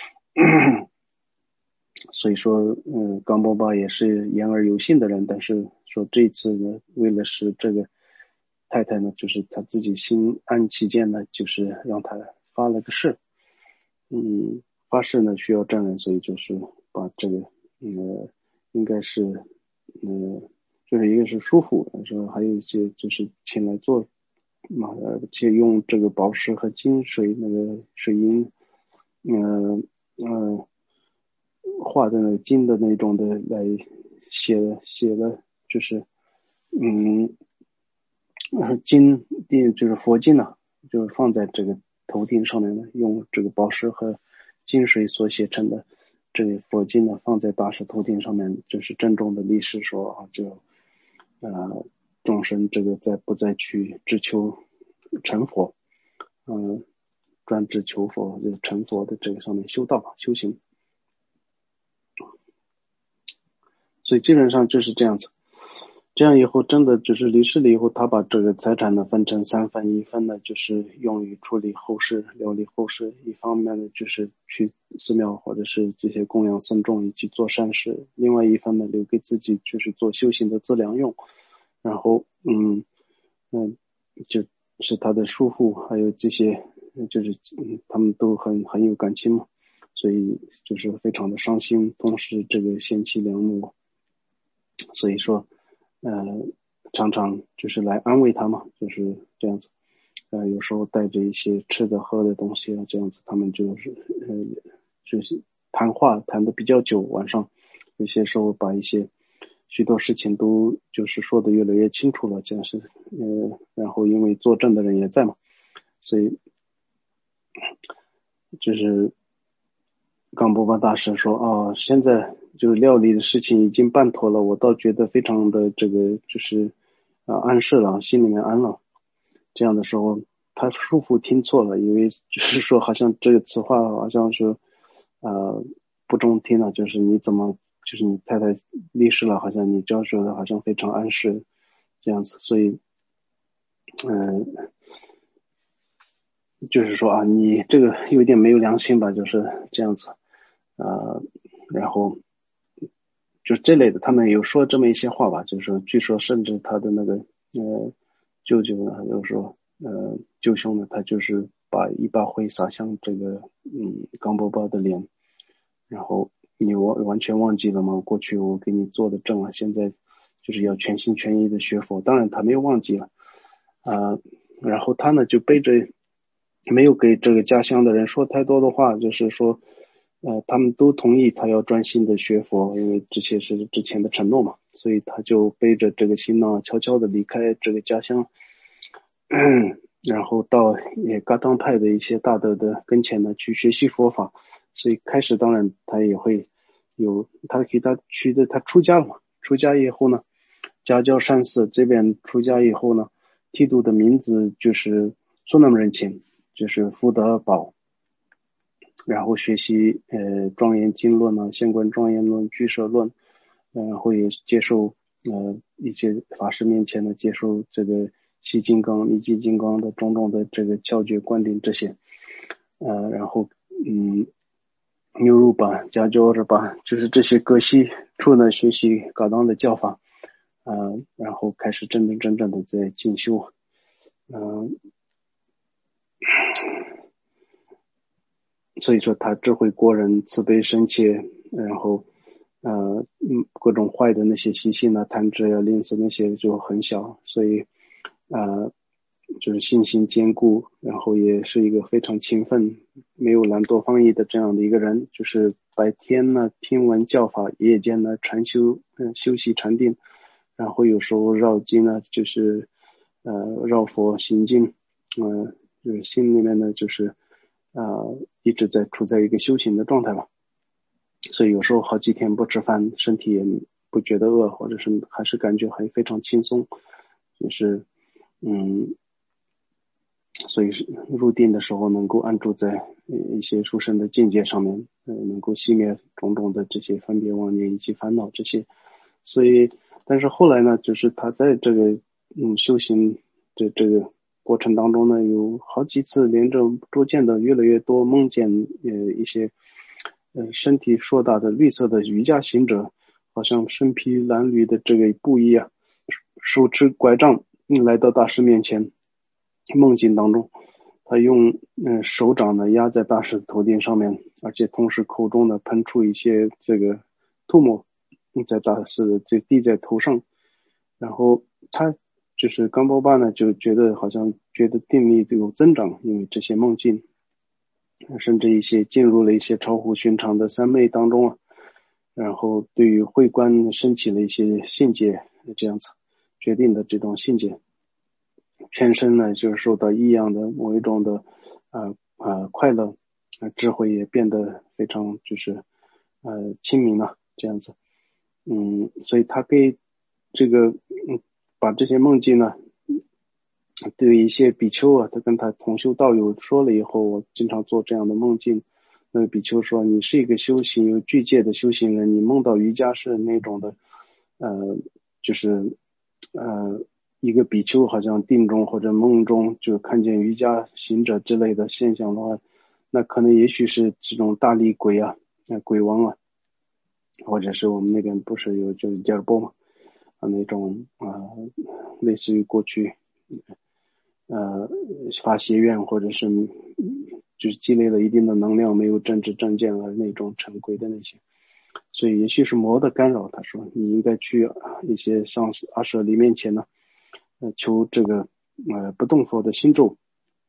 所以说，嗯，冈波巴也是言而有信的人，但是说这次呢，为了使这个太太呢，就是他自己心安起见呢，就是让他发了个誓，嗯，发誓呢需要证人，所以就是把这个，呃，应该是，呃，就是一个是叔父，说还有一些就是请来做，嘛，呃，借用这个宝石和金水那个水银，嗯、呃、嗯。呃画的那金的那种的来写了写了就是嗯金锭就是佛经啊，就是放在这个头顶上面的，用这个宝石和金水所写成的这个佛经呢，放在大师头顶上面，就是郑重的立誓说啊，就呃众生这个再不再去只求成佛，嗯、呃，专志求佛，就成佛的这个上面修道修行。所以基本上就是这样子。这样以后真的就是离世了以后，他把这个财产呢分成三份，一份呢就是用于处理后事、料理后事，一方面呢就是去寺庙或者是这些供养僧众以及做善事，另外一份呢留给自己就是做修行的资粮用。然后嗯嗯，就是他的叔父还有这些就是嗯他们都很很有感情嘛，所以就是非常的伤心，同时这个贤妻良母，所以说呃，常常就是来安慰他嘛，就是这样子。呃，有时候带着一些吃的喝的东西啊，这样子他们就是呃，就是谈话谈的比较久，晚上有些时候把一些许多事情都就是说的越来越清楚了，这样是呃，然后因为作证的人也在嘛，所以就是冈波巴大师说哦，现在就是料理的事情已经办妥了，我倒觉得非常的这个就是啊、呃、安适了，心里面安了。这样的时候，他叔父听错了，以为就是说好像这个此话好像是呃不中听了，就是你怎么就是你太太离世了，好像你教授的好像非常安适这样子，所以嗯、呃，就是说啊，你这个有点没有良心吧，就是这样子。呃，然后就这类的，他们有说这么一些话吧，就是说据说甚至他的那个呃舅舅呢，就是说呃舅兄呢，他就是把一把灰撒向这个嗯冈波巴的脸，然后你完完全忘记了吗？过去我给你做的证啊，现在就是要全心全意的学佛。当然他没有忘记了啊、呃，然后他呢就背着没有给这个家乡的人说太多的话，就是说。呃，他们都同意他要专心的学佛，因为这些是之前的承诺嘛，所以他就背着这个行囊悄悄的离开这个家乡，然后到也噶当派的一些大德的跟前呢去学习佛法。所以开始当然他也会有他给他去的，他出家了嘛，出家以后呢，家教善寺这边出家以后呢，剃度的名字就是苏南人情，就是福德宝。然后学习呃庄严经论啊，相关庄严论、俱舍论，然后也接受呃一些法师面前呢接受这个西金刚、密集金刚的种种的这个教诀观点这些，呃然后嗯牛入吧、加教着吧，就是这些格西处呢学习噶当的教法，呃然后开始真真正正的在进修，嗯、呃。所以说他智慧过人，慈悲深切，然后呃嗯各种坏的那些习性呢，贪执呀、吝啬那些就很小，所以呃就是信心坚固，然后也是一个非常勤奋、没有懒惰放逸的这样的一个人，就是白天呢听闻教法，夜间呢禅修，嗯、呃、修习禅定，然后有时候绕经呢就是呃绕佛行经，嗯、呃、就是心里面呢就是呃，一直在处在一个修行的状态吧，所以有时候好几天不吃饭，身体也不觉得饿，或者是还是感觉还非常轻松，就是嗯，所以入定的时候能够安住在一些殊胜的境界上面，呃，能够熄灭种种的这些分别妄念以及烦恼这些，所以但是后来呢，就是他在这个嗯修行的这个过程当中呢，有好几次连着逐渐的越来越多梦见呃一些呃身体硕大的绿色的瑜伽行者，好像身披蓝缕的这个布衣啊，手持拐杖来到大师面前。梦境当中，他用嗯手掌呢压在大师的头顶上面，而且同时口中呢喷出一些这个唾沫，在大师的这滴在头上，然后他就是冈波巴呢就觉得好像觉得定力有增长，因为这些梦境，甚至一些进入了一些超乎寻常的三昧当中啊。 然后对于会官升起了一些信解，这样子决定的这种信解，全身呢就是受到异样的某一种的呃呃快乐，呃智慧也变得非常就是呃清明了这样子。嗯，所以他给这个嗯把这些梦境呢对一些比丘啊，他跟他同修道友说了以后，我经常做这样的梦境。那个比丘说，你是一个修行有具戒的修行人，你梦到瑜伽是那种的呃就是呃一个比丘好像定中或者梦中就看见瑜伽行者之类的现象的话，那可能也许是这种大力鬼啊、呃、鬼王啊，或者是我们那边不是有就是第二波嘛啊那种啊、呃、类似于过去呃发邪愿或者是就是积累了一定的能量，没有政治正见而那种成鬼的那些，所以也许是魔的干扰。他说你应该去一些上阿舍离面前呢，呃求这个呃不动佛的心咒，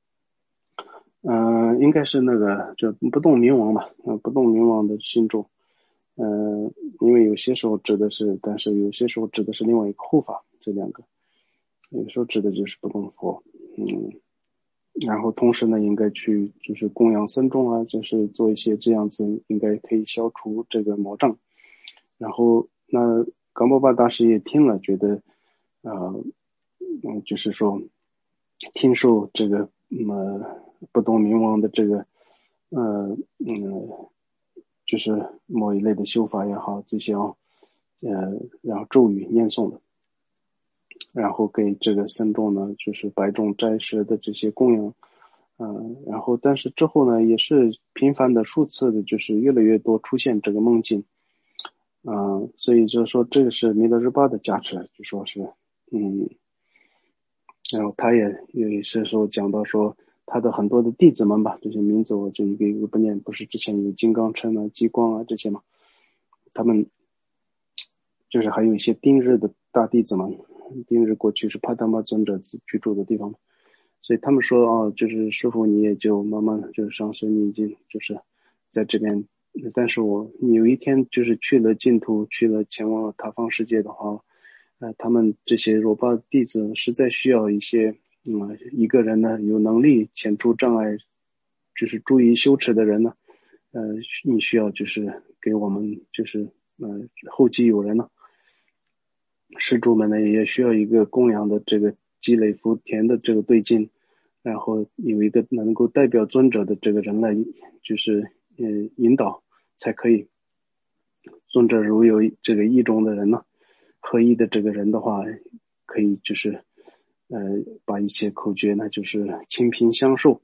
嗯、呃，应该是那个就不动明王吧，呃不动明王的心咒，呃，因为有些时候指的是，但是有些时候指的是另外一个护法，这两个有时候指的就是不动佛，嗯。然后同时呢，应该去就是供养僧众啊，就是做一些这样子，应该可以消除这个魔障。然后那冈波巴大师也听了，觉得呃嗯，就是说听受这个呃不动明王的这个呃嗯，就是某一类的修法也好，这些啊呃然后咒语念诵的，然后给这个僧众呢，就是百种斋食的这些供养。嗯、呃，然后但是之后呢，也是频繁的数次的，就是越来越多出现这个梦境。嗯、呃，所以就是说这个是弥勒日巴的加持，就说是嗯，然后他也也是说讲到说他的很多的弟子们吧，这些名字我就一个一个不念，不是之前有金刚乘啊、激光啊这些嘛，他们就是还有一些丁日的大弟子们，丁日过去是帕达玛尊者居住的地方。所以他们说哦，就是师傅你也就慢慢的就是上师你已经就是在这边，但是我你有一天就是去了净土，去了前往了他方世界的话，呃，他们这些罗巴弟子实在需要一些嗯一个人呢有能力前出障碍，就是注意修持的人呢，呃，你需要就是给我们就是呃后继有人呢，施主们呢也需要一个供养的这个积累福田的这个对境，然后有一个能够代表尊者的这个人来就是呃引导才可以。尊者如有这个意中的人呢，合意的这个人的话，可以就是呃把一些口诀呢就是清贫相授，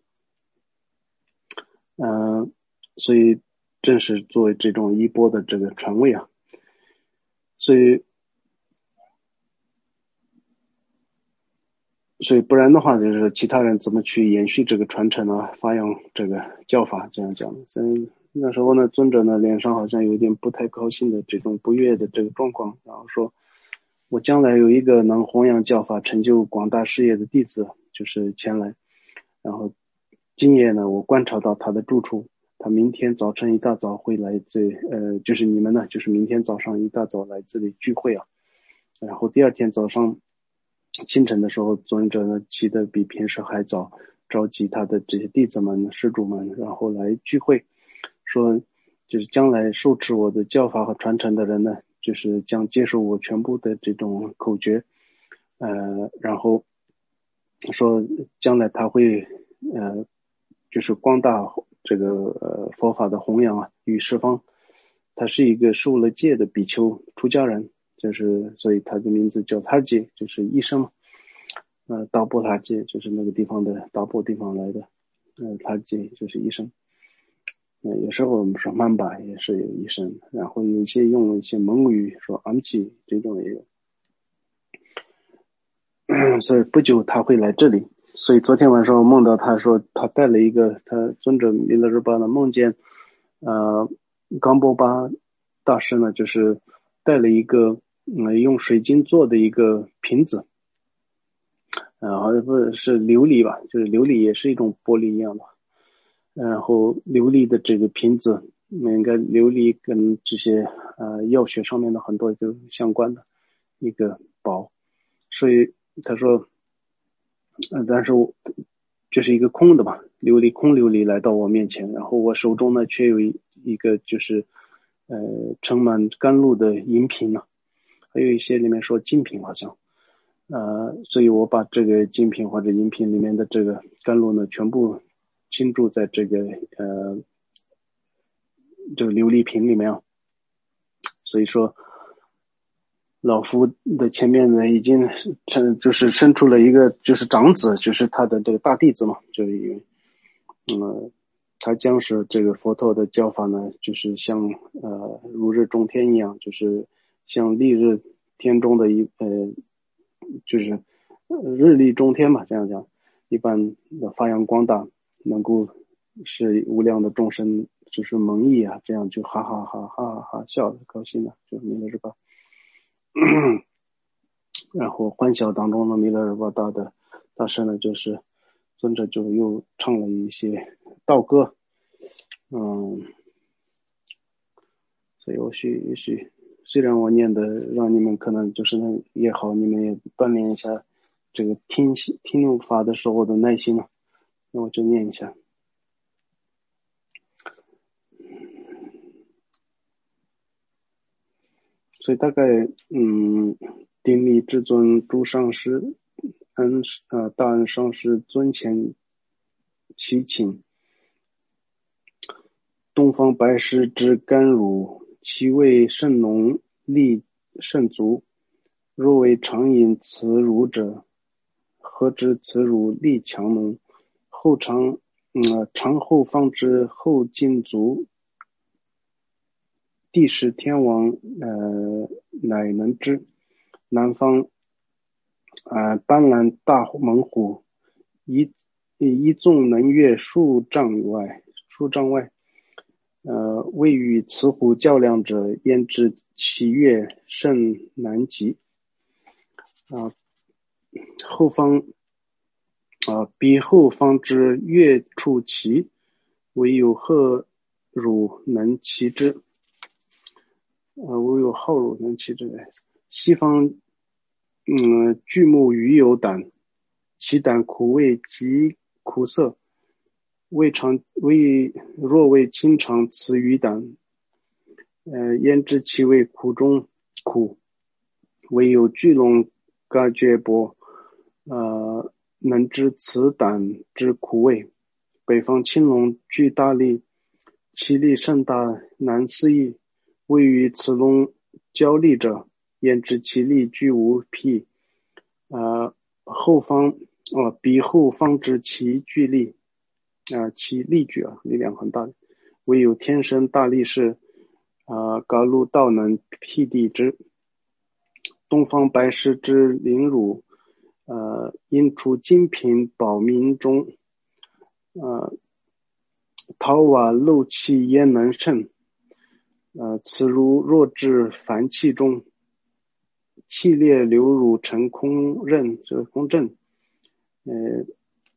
嗯、呃，所以正是作为这种衣钵的这个传位啊，所以所以不然的话，就是其他人怎么去延续这个传承呢？发扬这个教法，这样讲。所以那时候呢，尊者呢脸上好像有点不太高兴的这种不悦的这个状况，然后说：“我将来有一个能弘扬教法、成就广大事业的弟子，就是前来。然后今夜呢，我观察到他的住处，他明天早晨一大早会来这，呃，就是你们呢，就是明天早上一大早来这里聚会啊。然后第二天早上。”清晨的时候，尊者呢起得比平时还早，召集他的这些弟子们、施主们，然后来聚会，说就是将来受持我的教法和传承的人呢，就是将接受我全部的这种口诀，呃，然后说将来他会呃，就是光大这个呃佛法的弘扬啊与十方。他是一个受了戒的比丘出家人。就是所以他的名字叫他戒，就是医生，呃，达波他戒就是那个地方的达波地方来的，呃，他戒就是医生。呃，有时候我们说曼巴也是有医生，然后有一些用一些蒙语说安吉这种也有，所以不久他会来这里。所以昨天晚上我梦到他说他带了一个他尊者弥勒日巴的梦见，呃，冈波巴大师呢就是带了一个。嗯，用水晶做的一个瓶子，然后不是是琉璃吧，就是琉璃也是一种玻璃一样的，然后琉璃的这个瓶子， 应该琉璃跟这些呃药学上面的很多就相关的一个宝，所以他说，呃，但是我就是一个空的吧，琉璃空琉璃来到我面前，然后我手中呢却有一一个就是呃盛满甘露的银瓶呢，还有一些里面说金瓶好像，呃，所以我把这个金瓶或者银瓶里面的这个甘露呢全部倾注在这个呃这个琉璃瓶里面啊，所以说老夫的前面呢已经生就是生出了一个就是长子，就是他的这个大弟子嘛，就是因为嗯他将是这个佛陀的教法呢，就是像呃如日中天一样，就是像丽日天中的一呃就是日丽中天嘛，这样讲一般的发扬光大，能够使无量的众生就是蒙益啊，这样就哈哈哈哈哈哈笑的高兴的，就弥勒日巴。然后欢笑当中的弥勒日巴大的大师呢，就是尊者就又唱了一些道歌，嗯，所以我许也许虽然我念的让你们可能就是那也好，你们也锻炼一下这个听听法的时候的耐心了，那我就念一下。所以大概嗯，顶礼至尊诸上师恩呃大恩上师尊前祈请，东方白石之甘露，其味甚浓，力甚足。若为常饮此乳者，何知此乳力强浓？后尝嗯尝后方知后尽足，地势天王呃乃能知。南方啊、呃、斑斓大猛虎，一一纵能越数丈外，数丈外。呃，未与此虎较量者，焉知其跃甚难及？啊、呃，后方啊、呃，彼后方知跃处其，唯有鹤乳能骑之。呃，唯有好乳能骑之。西方嗯，巨木鱼有胆，其胆苦味极苦涩。未尝未若为清尝此鱼胆，呃，焉知其味苦中苦？唯有巨龙嘎觉波，呃，能知此胆之苦味。北方青龙具大力，其力甚大，难思议。位于此龙交力者，焉知其力具无匹？呃，后方啊、呃，彼后方知其具力。啊、呃，其力矩啊，力量很大，唯有天生大力士，啊、呃，嘎路道能辟地之。东方白石之灵乳，呃，因出金瓶宝明中，呃，陶瓦漏气焉能胜？呃，此如若至凡气中，气烈流乳成空刃，这个空阵，呃。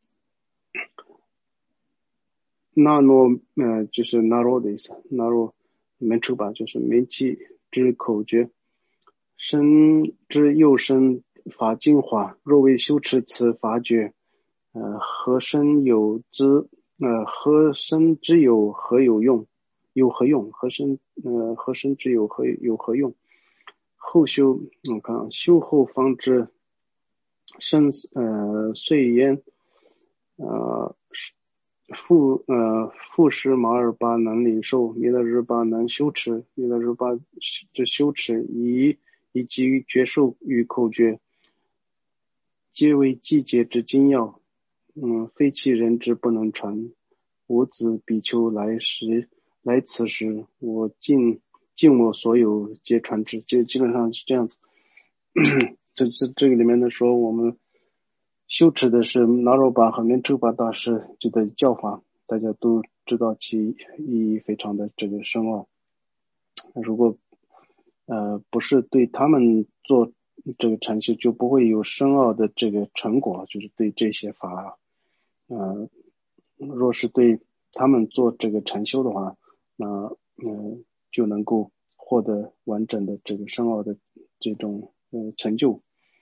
那诺呃就是那罗的意思，那罗没出吧，就是没记之口诀，身之右身法精华，若为修持此法诀，呃何身有之呃何身之有何有用？有何用？何身呃何身之有何有何用？后修我看修后方知身呃碎焉呃复呃复师马尔巴能领受，弥勒日巴能修持，弥勒日巴之修持以以及觉受与口诀，皆为季节之精要，嗯，非其人之不能传。我子比丘来时来此时，我尽尽我所有皆传之，就基本上是这样子。这这这个里面的说，我们修持的是那罗巴和面珠巴大师这个教法，大家都知道其意义非常的这个深奥。如果呃不是对他们做这个禅修，就不会有深奥的这个成果，就是对这些法，呃，若是对他们做这个禅修的话， 那嗯就能够获得完整的这个深奥的这种呃成就。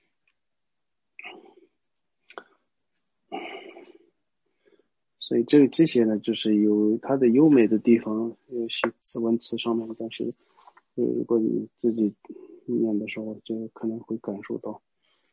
所以这这些呢，就是有它的优美的地方，有些词文词上面，但是呃如果你自己念的时候，就可能会感受到。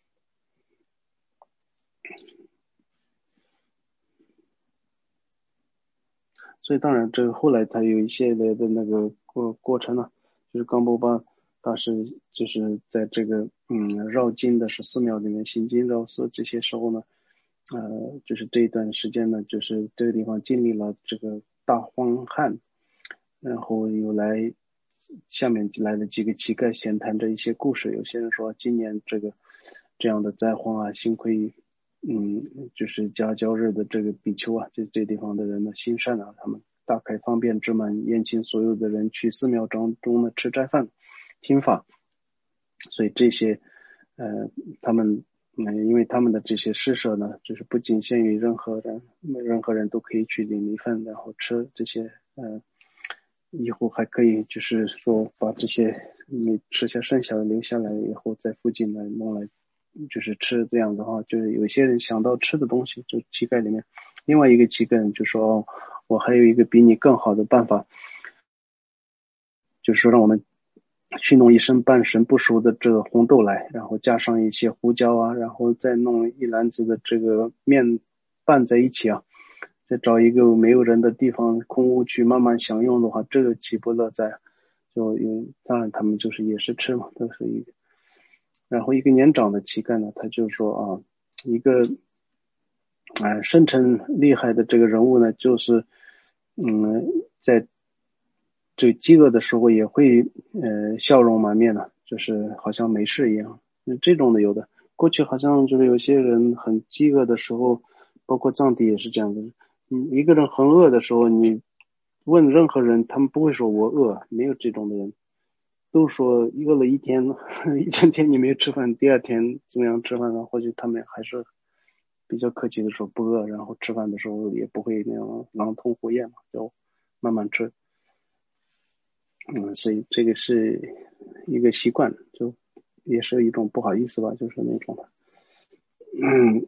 所以当然，这个后来他有一系列的那个过过程呢，就是冈波巴大师就是在这个嗯绕经的十四庙里面行经绕寺这些时候呢，呃，就是这一段时间呢，就是这个地方经历了这个大荒旱，然后又来下面来了几个乞丐闲谈着一些故事，有些人说今年这个这样的灾荒啊，幸亏。嗯，就是家交日的这个比丘啊，这这地方的人呢，心善啊，他们大开方便之门，宴请所有的人去寺庙当中呢吃斋饭、听法。所以这些，呃，他们，嗯，因为他们的这些施舍呢，就是不仅限于任何人，任何人都可以去领一份，然后吃这些，呃，以后还可以就是说把这些你吃下剩下的留下来以后，在附近来弄来。就是吃这样的话，就是有些人想到吃的东西，就乞丐里面，另外一个乞丐就说、哦、我还有一个比你更好的办法，就是说让我们去弄一身半生不熟的这个红豆来，然后加上一些胡椒啊，然后再弄一篮子的这个面拌在一起啊，再找一个没有人的地方空屋去慢慢享用的话，这个岂不乐哉？就有当然他们就是也是吃嘛，都是一个。然后一个年长的乞丐呢，他就说啊，一个哎、呃、深沉厉害的这个人物呢，就是嗯，在这饥饿的时候也会呃笑容满面的，就是好像没事一样。这种的有的，过去好像就是有些人很饥饿的时候，包括藏地也是这样的。嗯，一个人很饿的时候，你问任何人，他们不会说我饿，没有这种的人。都说饿了一天，一整天你没有吃饭，第二天怎么样吃饭呢？或许他们还是比较客气的说不饿，然后吃饭的时候也不会那样狼吞虎咽嘛，就慢慢吃。嗯，所以这个是一个习惯，就也是一种不好意思吧，就是那种的。嗯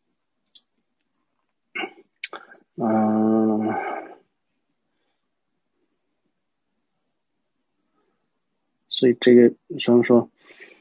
嗯、呃，所以这个所以说，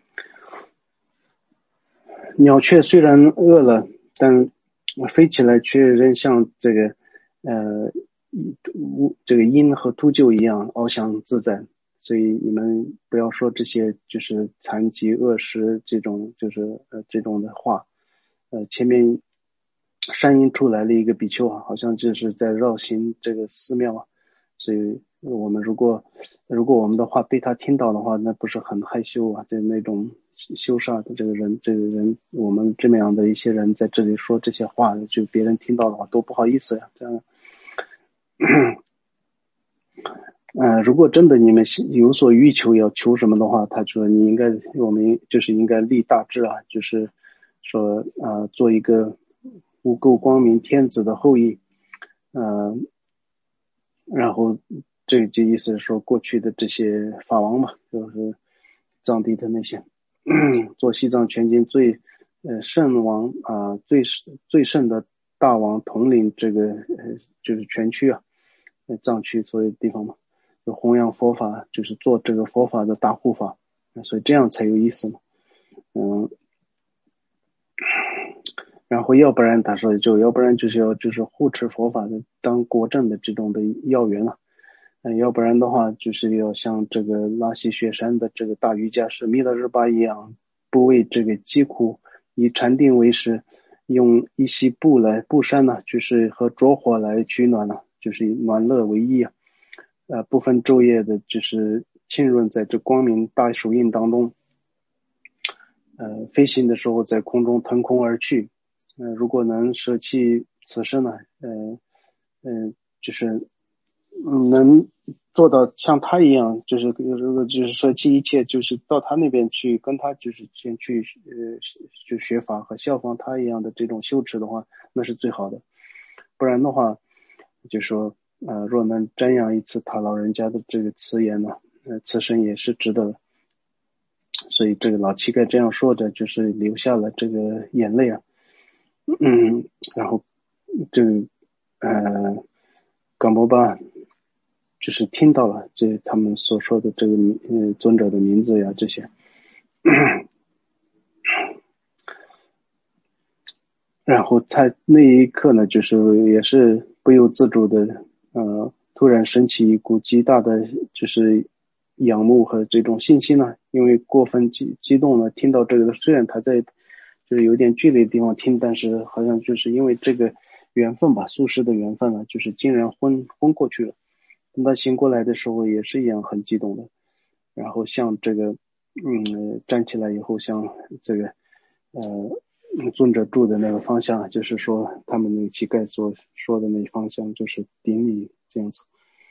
鸟雀虽然饿了，但飞起来却仍像这个呃这个鹰和秃鹫一样翱翔自在。所以你们不要说这些就是残疾饿食这种就是呃这种的话。呃，前面山阴出来了一个比丘啊，好像就是在绕行这个寺庙啊。所以我们如果如果我们的话被他听到的话，那不是很害羞啊？就那种羞煞的这个人，这个人，我们这么样的一些人在这里说这些话，就别人听到的话多不好意思呀、啊。这样，呃，如果真的你们有所欲求，要求什么的话，他说你应该，我们就是应该立大志啊，就是说啊、呃，做一个无垢光明天子的后裔，呃，然后这就意思是说，过去的这些法王嘛，就是藏地的那些做西藏全经最呃圣王啊、呃、最最圣的大王统领这个呃就是全区啊，藏区所有地方嘛，就弘扬佛法，就是做这个佛法的大护法，所以这样才有意思嘛。嗯，然后要不然他说就要不然就是要就是护持佛法的当国政的这种的要员了。嗯，要不然的话，就是要像这个拉稀雪山的这个大瑜伽师弥勒日巴一样，不为这个疾苦，以禅定为食，用一席布来布衫呢，就是和着火来取暖呢，就是以暖乐为意啊。呃，不分昼夜的，就是浸润在这光明大手印当中。呃，飞行的时候在空中腾空而去。呃，如果能舍弃此生呢，呃，呃，就是嗯，能做到像他一样，就是如果就是说弃一切，就是到他那边去，跟他就是先去呃就学法和效仿他一样的这种修持的话，那是最好的。不然的话，就说呃，若能瞻仰一次他老人家的这个慈颜呢，呃，此生也是值得的。所以这个老乞丐这样说着，就是流下了这个眼泪啊。嗯，然后这个呃，冈波巴就是听到了这他们所说的这个呃尊者的名字呀这些。然后在那一刻呢，就是也是不由自主的，呃，突然升起一股极大的就是仰慕和这种信心呢，因为过分激激动了，听到这个，虽然他在就是有点距离的地方听，但是好像就是因为这个缘分吧，宿世的缘分呢，就是竟然昏昏过去了。等他醒过来的时候，也是一样很激动的，然后向这个嗯站起来以后，向这个呃。尊者住的那个方向，就是说他们那个乞丐所说的那方向，就是顶礼这样子。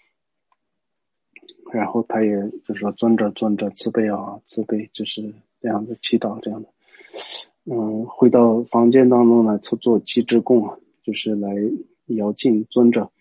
然后他也就是说尊者尊者慈悲啊，慈悲，就是这样的祈祷这样的。嗯，回到房间当中呢，做做七支供啊，就是来摇敬尊者。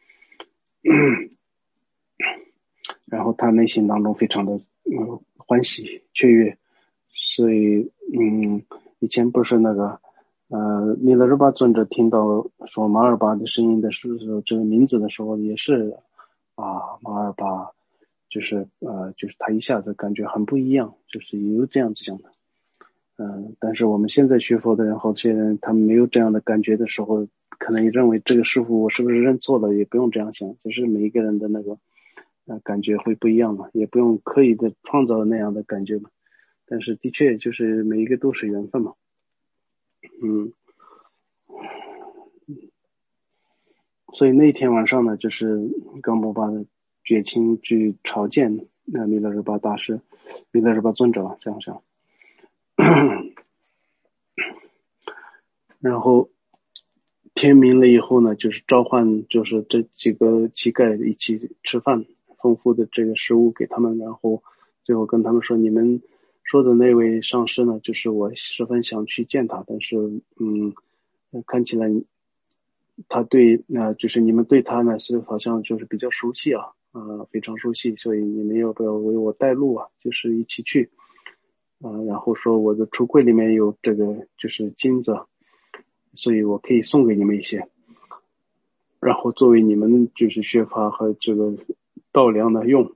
然后他内心当中非常的嗯欢喜雀跃，所以嗯以前不是那个呃弥勒日巴尊者听到说马尔巴的声音的时候，这个名字的时候也是啊马尔巴，就是呃就是他一下子感觉很不一样，就是有这样子想的。嗯、呃，但是我们现在学佛的人，好些人他们没有这样的感觉的时候，可能也认为这个师傅我是不是认错了，也不用这样想，就是每一个人的那个呃感觉会不一样嘛，也不用刻意的创造那样的感觉嘛。但是的确就是每一个都是缘分嘛。嗯，所以那天晚上呢，就是冈波巴的觉清去朝见那弥勒日巴大师、弥勒日巴尊者这样想。然后天明了以后呢，就是召唤就是这几个乞丐一起吃饭，丰富的这个食物给他们，然后最后跟他们说，你们说的那位上师呢，就是我十分想去见他，但是嗯看起来他对呃就是你们对他呢是好像就是比较熟悉啊，呃非常熟悉，所以你们要不要为我带路啊，就是一起去啊、呃、然后说我的橱柜里面有这个就是金子，所以我可以送给你们一些，然后作为你们就是学法和这个道量的用。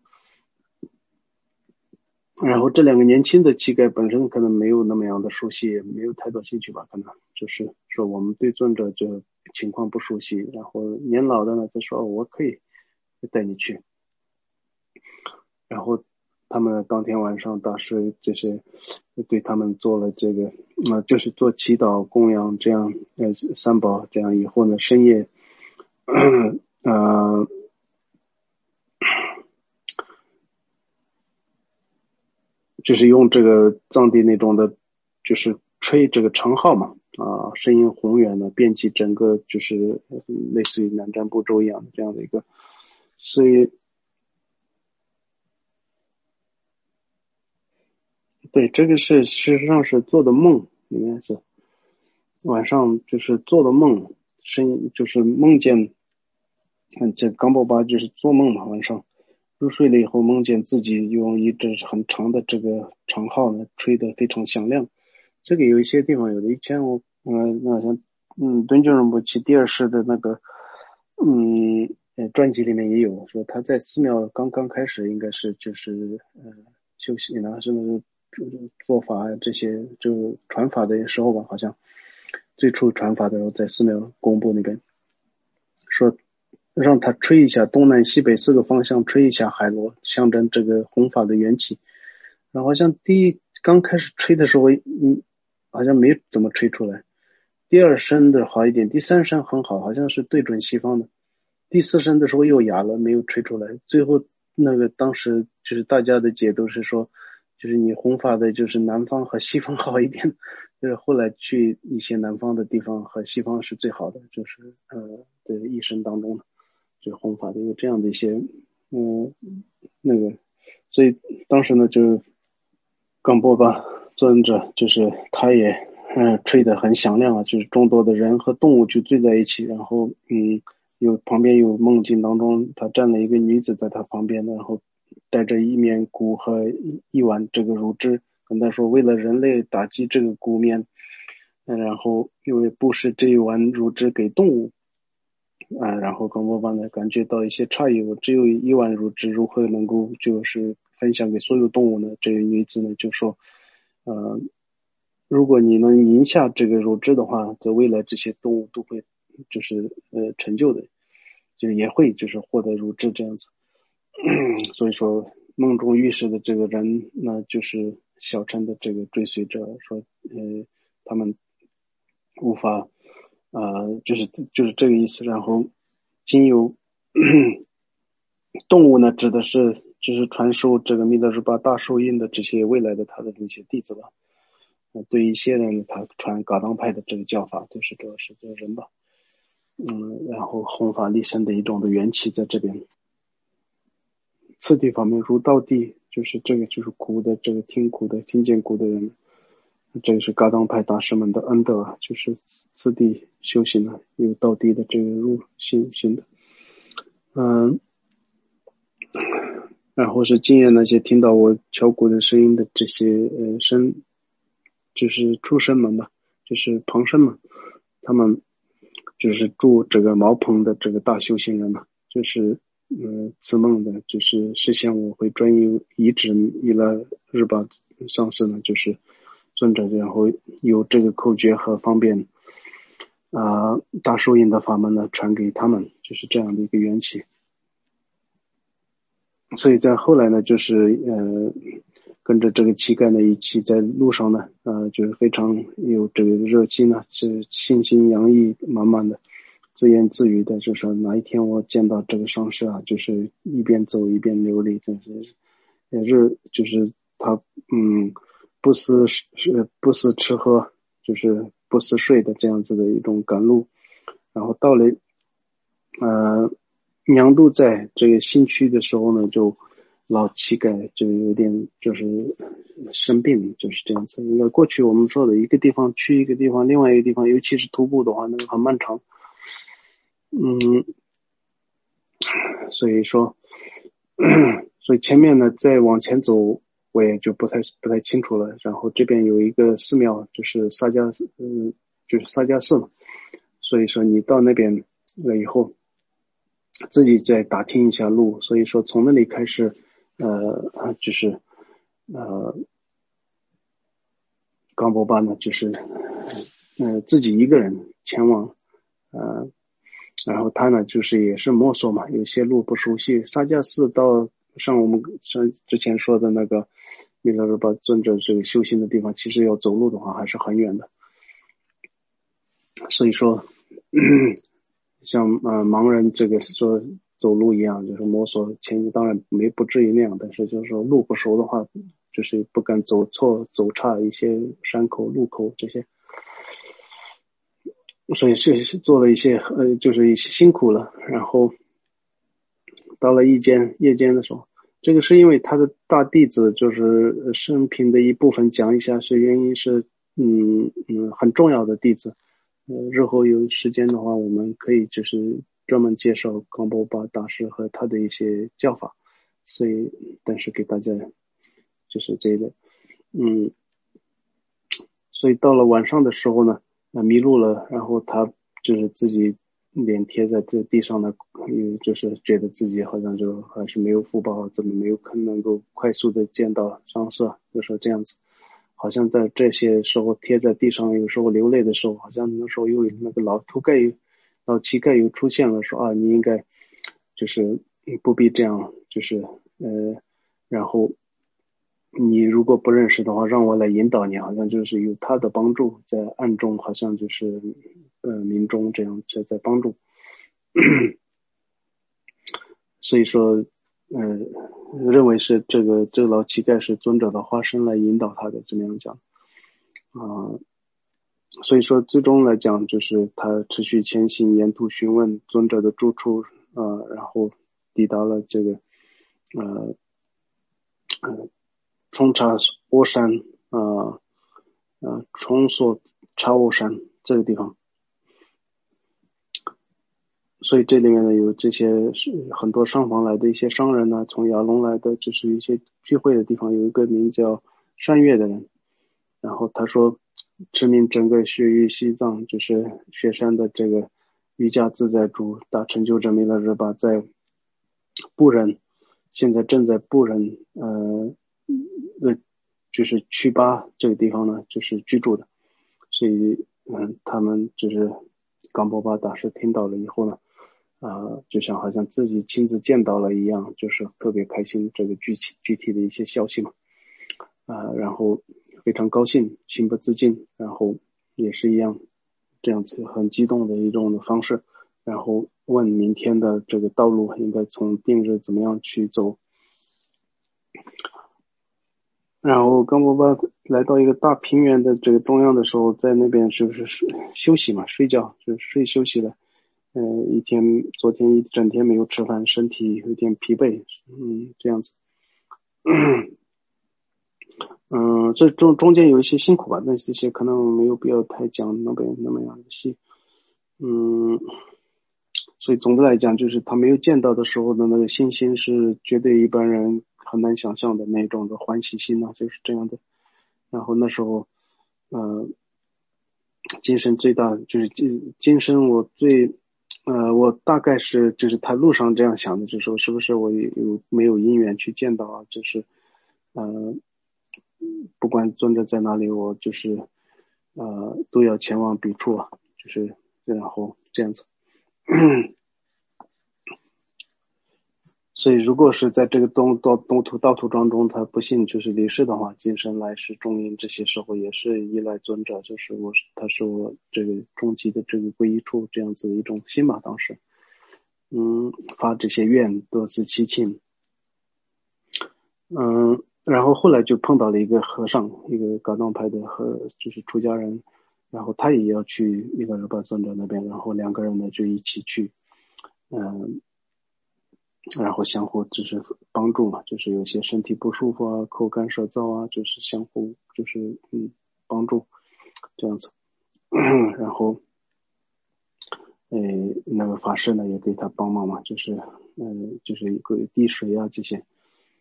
然后这两个年轻的乞丐本身可能没有那么样的熟悉，也没有太多兴趣吧，可能就是说我们对尊者就情况不熟悉，然后年老的呢他说我可以带你去。然后他们当天晚上大师这些对他们做了这个呃就是做祈祷供养这样呃三宝，这样以后呢深夜呃就是用这个藏地那种的就是吹这个长号嘛啊，声音宏远的遍及整个就是类似于南瞻部洲一样的这样的一个，所以对这个是事实上是做的梦，应该是晚上就是做的梦，声就是梦见，嗯，这冈波巴就是做梦嘛，晚上入睡了以后梦见自己用一支很长的这个长号呢吹得非常响亮。这个有一些地方有的，以前我呃那像嗯敦敬仁波齐第二世的那个嗯呃传记里面也有说他在寺庙刚刚开始应该是就是呃修行呢，是那个做法这些就传法的时候吧，好像最初传法的时候在寺庙公布那边说让他吹一下东南西北四个方向吹一下海螺，象征这个弘法的缘起。然后好像第一刚开始吹的时候嗯好像没怎么吹出来，第二声的好一点，第三声很好，好像是对准西方的，第四声的时候又哑了，没有吹出来。最后那个当时就是大家的解读是说，就是你弘法的就是南方和西方好一点，就是后来去一些南方的地方和西方是最好的，就是呃的一生当中就弘法的有这样的一些嗯那个，所以当时呢就冈波巴尊者就是他也嗯吹得很响亮啊，就是众多的人和动物就聚在一起，然后嗯有旁边有梦境当中，他站了一个女子在他旁边，然后带着一面鼓和一碗这个乳汁，跟他说为了人类打击这个鼓面，然后因为布施这一碗乳汁给动物啊，然后冈波巴呢感觉到一些诧异，我只有一碗乳汁，如何能够就是分享给所有动物呢？这个女子呢就说，呃，如果你能赢下这个乳汁的话，则未来这些动物都会就是呃成就的，就是也会就是获得乳汁这样子。所以说梦中预示的这个人呢，就是小乘的这个追随者，说呃他们无法呃就是就是这个意思。然后经由动物呢，指的是就是传授这个弥勒日巴大寿印的这些未来的他的这些弟子吧。对一些人他传噶当派的这个教法，都是主要是这个人吧。嗯，然后弘法利生的一种的缘起在这边。次第方面，如道地，就是这个就是苦的这个听苦的听见苦的人，这个是噶当派大师们的恩德，就是次第修行了，有道地的这个入心行的。嗯，然后是经验那些听到我敲鼓的声音的这些呃声，就是出生们吧，就是旁生们，他们就是住这个茅棚的这个大修行人嘛，就是嗯，此梦的就是实现我会专一移植伊拉日巴上师呢，就是尊者，然后有这个口诀和方便啊、呃、大寿印的法门呢传给他们，就是这样的一个缘起。所以在后来呢，就是呃跟着这个乞丐呢一起在路上呢，呃就是非常有这个热情呢，是信心洋溢满满的。自言自语的就说哪一天我见到这个上师啊，就是一边走一边流泪，就是也是就是他嗯不思是不思吃喝，就是不思睡的这样子的一种赶路。然后到了呃娘度在这个新区的时候呢，就老乞丐就有点就是生病，就是这样子。因为过去我们说的一个地方去一个地方，另外一个地方，尤其是徒步的话，那个很漫长。嗯，所以说，所以前面呢再往前走，我也就不太不太清楚了。然后这边有一个寺庙，就是萨迦，嗯，就是萨迦寺嘛。所以说你到那边了以后，自己再打听一下路。所以说从那里开始，呃，就是呃，冈波巴呢，就是呃自己一个人前往，呃。然后他呢，就是也是摸索嘛，有些路不熟悉。萨迦寺到像我们像之前说的那个弥勒日巴尊者这个修行的地方，其实要走路的话还是很远的。所以说，嗯、像呃盲人这个说走路一样，就是摸索前进，当然没不至于那样，但是就是说路不熟的话，就是不敢走错、走差一些山口、路口这些。所以是做了一些呃，就是一些辛苦了。然后到了夜间夜间的时候，这个是因为他的大弟子就是生平的一部分讲一下，是原因是嗯嗯很重要的弟子。呃，日后有时间的话，我们可以就是专门介绍冈波巴大师和他的一些教法。所以，但是给大家就是这个嗯，所以到了晚上的时候呢。呃，迷路了，然后他就是自己脸贴在这地上呢，嗯，就是觉得自己好像就还是没有福报，怎么没有可能能够快速的见到上师，就说这样子。好像在这些时候贴在地上，有时候流泪的时候，好像那时候又有那个老土丐、老乞丐又出现了，说啊，你应该就是不必这样，就是呃，然后。你如果不认识的话，让我来引导你，好像就是有他的帮助，在暗中好像就是呃民众这样在在帮助，所以说呃认为是这个这个老乞丐是尊者的化身来引导他的，这么样讲啊、呃，所以说最终来讲就是他持续前行，沿途询问尊者的住处啊、呃，然后抵达了这个呃呃。冲查欧山啊呃冲索查欧山这个地方。 所以这里面呢有这些是很多上访来的一些商人呢，从亚龙来的，就是一些聚会的地方，有一个名叫山岳的人，然后他说驰名整个雪域西藏，就是雪山的这个瑜伽自在主大成就者弥勒日巴在布仁，现在正在布仁呃的就是曲巴这个地方呢就是居住的，所以嗯他们就是冈波巴大师听到了以后呢啊、呃，就像好像自己亲自见到了一样，就是特别开心这个具体具体的一些消息嘛，啊、呃，然后非常高兴，情不自禁，然后也是一样，这样子很激动的一种的方式，然后问明天的这个道路应该从定日怎么样去走。然后冈波巴来到一个大平原的这个中央的时候，在那边是不是休息嘛，睡觉就是睡休息了。呃，一天，昨天一整天没有吃饭，身体有点疲惫，嗯，这样子。嗯，这中中间有一些辛苦吧，但是这些可能没有必要太讲那边那么样的细。嗯，所以总的来讲，就是他没有见到的时候的那个信心是绝对一般人很难想象的那种的欢喜心啊，就是这样的。然后那时候，呃，精神最大就是精精神我最。呃，我大概是就是他路上这样想的，就是说是不是我有没有因缘去见到啊？就是呃，不管尊者在哪里，我就是呃都要前往彼处啊，就是然后这样子。所以如果是在这个东道东土道途当中，他不幸就是离世的话，今生来世中阴这些时候也是依赖尊者，就是我他是我这个终极的这个归依处这样子的一种心吧，当时。嗯，发这些愿，多自祈请。嗯，然后后来就碰到了一个和尚，一个噶当派的和就是出家人，然后他也要去弥勒日巴尊者那边，然后两个人呢就一起去，嗯，然后相互就是帮助嘛，就是有些身体不舒服啊，口干舌燥啊，就是相互就是嗯帮助这样子，然后。呃，那个法师呢也给他帮忙嘛，就是，嗯、呃，就是一个滴水啊这些。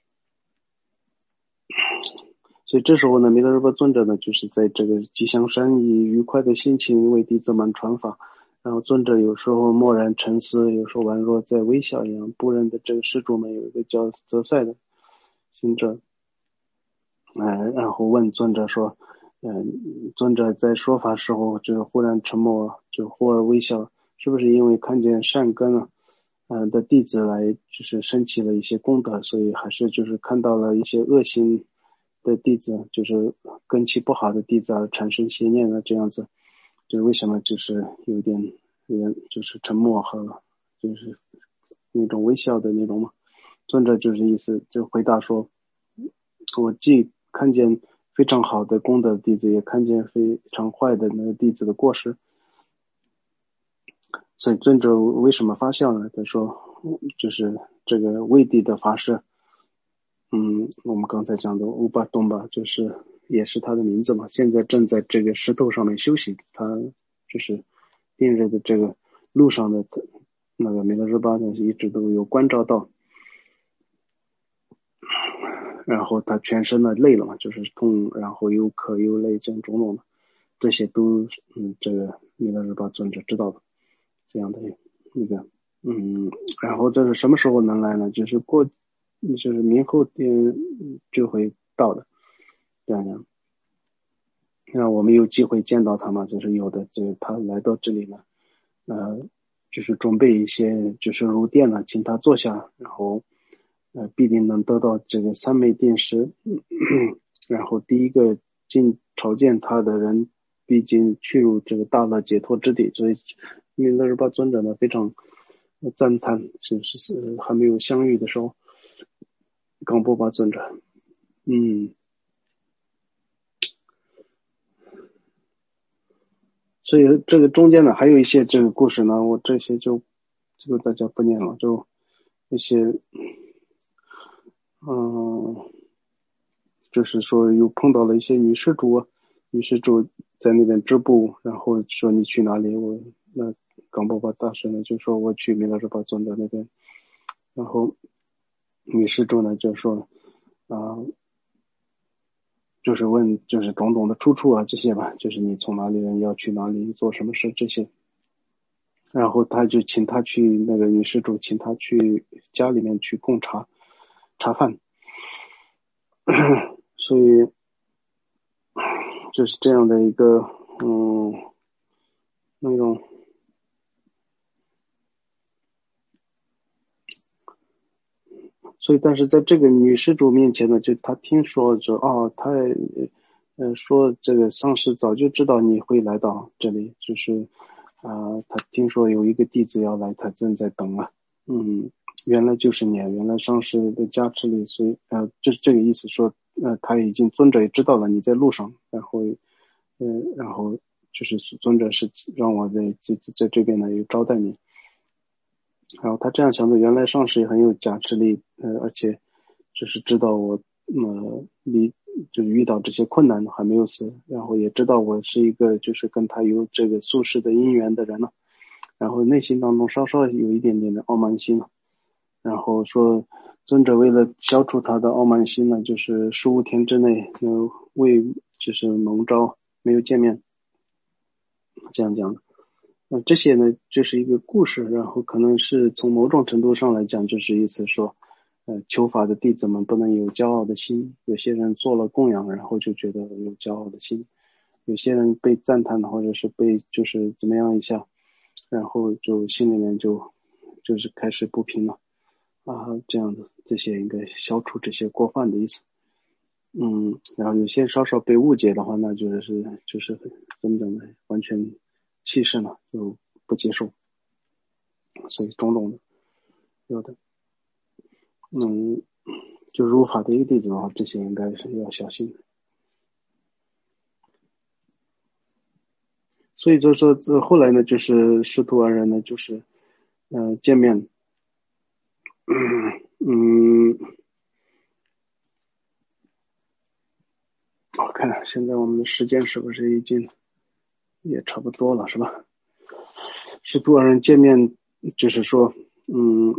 所以这时候呢，弥勒日巴尊者呢，就是在这个吉祥山以愉快的心情为弟子们传法。然后尊者有时候默然沉思，有时候宛若在微笑一样。部人的这个施主们有一个叫泽赛的行者，呃，然后问尊者说，嗯、呃，尊者在说法时候就忽然沉默，就忽而微笑。是不是因为看见善根啊，嗯、呃、的弟子来就是升起了一些功德，所以还是就是看到了一些恶行的弟子，就是根气不好的弟子而产生邪念的这样子，就是为什么就是有点人就是沉默和就是那种微笑的那种嘛？尊者就是意思就回答说，我既看见非常好的功德的弟子，也看见非常坏的那个弟子的过失。所以尊者为什么发笑呢？他说，就是这个魏帝的法师，嗯，我们刚才讲的乌巴东巴，就是也是他的名字嘛。现在正在这个石头上面休息，他就是定日的这个路上的那个弥勒日巴呢，一直都有关照到。然后他全身呢累了嘛，就是痛，然后又渴又累，这种种种的，这些都嗯，这个弥勒日巴尊者知道的。这样的一个，嗯，然后这是什么时候能来呢？就是过，就是明后天就会到的，这样的。那我们有机会见到他吗？就是有的，就是他来到这里呢，呃，就是准备一些，就是入殿了，请他坐下，然后，呃，必定能得到这个三昧定时。然后第一个进朝见他的人，毕竟去入这个大乐解脱之地，所以弥勒日巴尊者呢非常赞叹，就是是还没有相遇的时候，冈波巴尊者，嗯，所以这个中间呢还有一些这个故事呢，我这些就这个大家不念了，就一些，嗯，就是说又碰到了一些女施主，女施主在那边织布，然后说你去哪里，我那冈波巴大大师呢就说我去弥勒日巴尊者那边，然后女施主呢就说啊、呃，就是问就是种种的出处啊这些吧，就是你从哪里人要去哪里做什么事这些，然后他就请他去那个女施主请他去家里面去供茶茶饭，所以就是这样的一个嗯那种。所以，但是在这个女施主面前呢，就他听说说哦，他呃说这个上师早就知道你会来到这里，就是啊、呃，他听说有一个弟子要来，他正在等啊，嗯，原来就是你啊，原来上师的加持里，所以呃，就是这个意思说，呃，他已经尊者也知道了你在路上，然后呃，然后就是尊者是让我在在在这边呢有招待你。然后他这样想的，原来上师也很有加持力，呃，而且就是知道我，呃，离就是遇到这些困难还没有死，然后也知道我是一个就是跟他有这个宿世的因缘的人了，然后内心当中稍稍有一点点的傲慢心了，然后说尊者为了消除他的傲慢心呢，就是十五天之内，呃，为就是蒙召没有见面，这样讲的。那这些呢，就是一个故事，然后可能是从某种程度上来讲，就是意思说，呃，求法的弟子们不能有骄傲的心。有些人做了供养，然后就觉得有骄傲的心；有些人被赞叹或者是被就是怎么样一下，然后就心里面就就是开始不平了啊，这样的这些应该消除这些过患的意思。嗯，然后有些稍稍被误解的话，那就是就是怎么讲呢？完全气势了，就不接受，所以种种的有的，嗯，就入法的一个弟子的话，这些应该是要小心的。所以就说这后来呢，就是师徒二人呢，就是呃见面，嗯，我看现在我们的时间是不是已经也差不多了，是吧？师徒二人见面，就是说，嗯。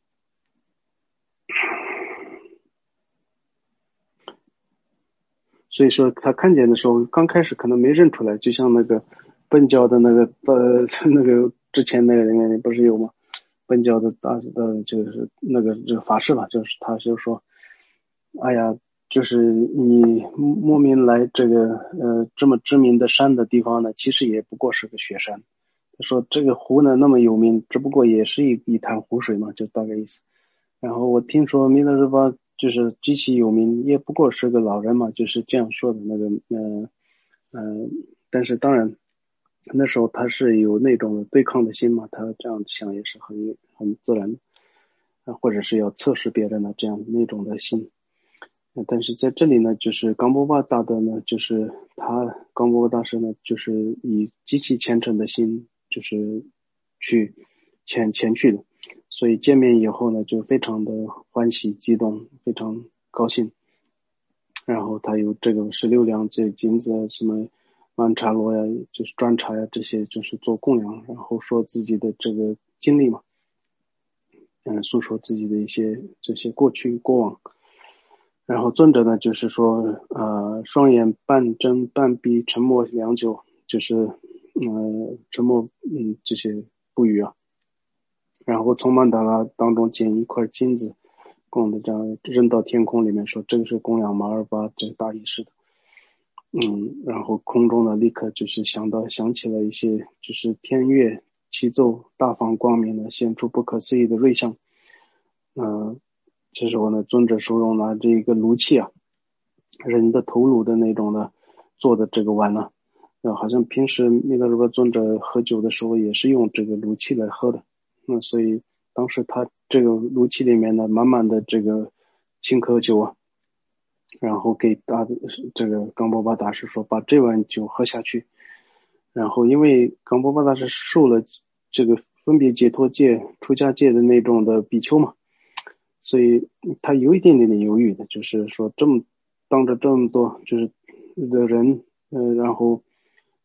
所以说他看见的时候，刚开始可能没认出来，就像那个笨教的那个呃那个之前那个里面不是有吗？笨教的大呃就是那个这个法师吧，就是他就说，哎呀，就是你莫名来这个呃这么知名的山的地方呢，其实也不过是个雪山。他说这个湖呢那么有名，只不过也是一一潭湖水嘛，就大概意思。然后我听说弥勒日巴就是极其有名，也不过是个老人嘛，就是这样说的那个，呃，呃，但是当然那时候他是有那种对抗的心嘛，他这样想也是很很自然的，啊，或者是要测试别人的这样那种的心。但是在这里呢，就是冈波巴大德呢，就是他冈波巴大师呢，就是以极其虔诚的心，就是去前前去的，所以见面以后呢，就非常的欢喜激动，非常高兴。然后他有这个十六两这金子什么曼茶罗呀，就是砖茶呀这些，就是做供养，然后说自己的这个经历嘛，嗯，诉说自己的一些这些过去过往。然后尊者呢，就是说，呃，双眼半睁半闭，沉默良久，就是，呃，沉默，嗯，这些不语啊。然后从曼达拉当中捡一块金子，供的这样扔到天空里面，说这个是供养马尔巴这个大仪式的。嗯，然后空中呢立刻就是想到想起了一些，就是天乐齐奏，大放光明呢，显出不可思议的瑞相。嗯、呃，这时候呢，尊者手中拿着一个炉器啊。人的头颅的那种的做的这个碗呢，呃，好像平时弥勒日巴尊者喝酒的时候也是用这个炉器来喝的，那所以当时他这个炉器里面呢满满的这个青稞酒啊，然后给大这个冈波巴大师说把这碗酒喝下去，然后因为冈波巴大师受了这个分别解脱戒、出家戒的那种的比丘嘛，所以他有一点点的犹豫的，就是说这么当着这么多就是的人，呃，然后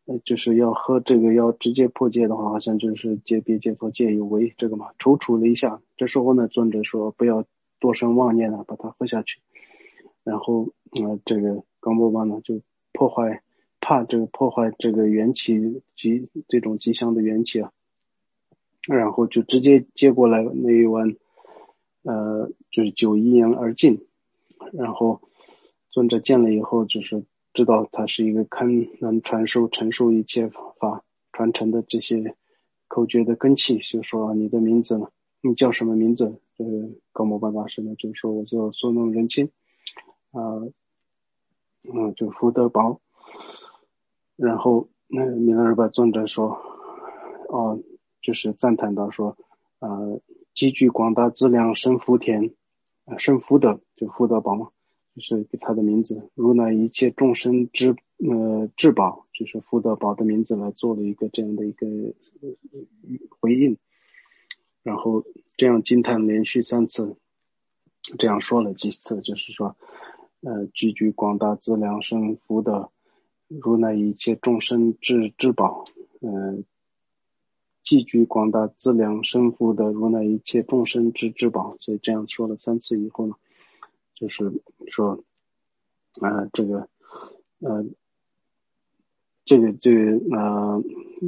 呃，就是要喝这个要直接破戒的话，好像就是戒别戒佛戒有违这个嘛。踌躇了一下，这时候呢，尊者说不要多生妄念了，把它喝下去。然后，呃，这个冈波巴呢就破坏，怕这个破坏这个元气吉这种吉祥的元气啊，然后就直接接过来那一碗，呃，就是酒一言而尽。然后尊者见了以后，就是知道他是一个堪能传授陈述一切法传承的这些口诀的根器，就说你的名字呢，你叫什么名字？这个高摩巴大师呢就说我叫索弄仁钦啊，嗯，就福德宝。然后那米勒日巴尊者说，哦，就是赞叹到说，呃，积聚广大资粮生福田，啊、生福德就福德宝嘛。就是给他的名字，如乃一切众生之呃至宝，就是福德宝的名字来做了一个这样的一个回应，然后这样惊叹连续三次，这样说了几次，就是说，呃，聚聚广大资粮生福德，如乃一切众生之至宝，呃，积聚广大资粮生福德，如乃一切众生之至宝，所以这样说了三次以后呢，就是说。啊、呃，这个，呃，这个这个呃，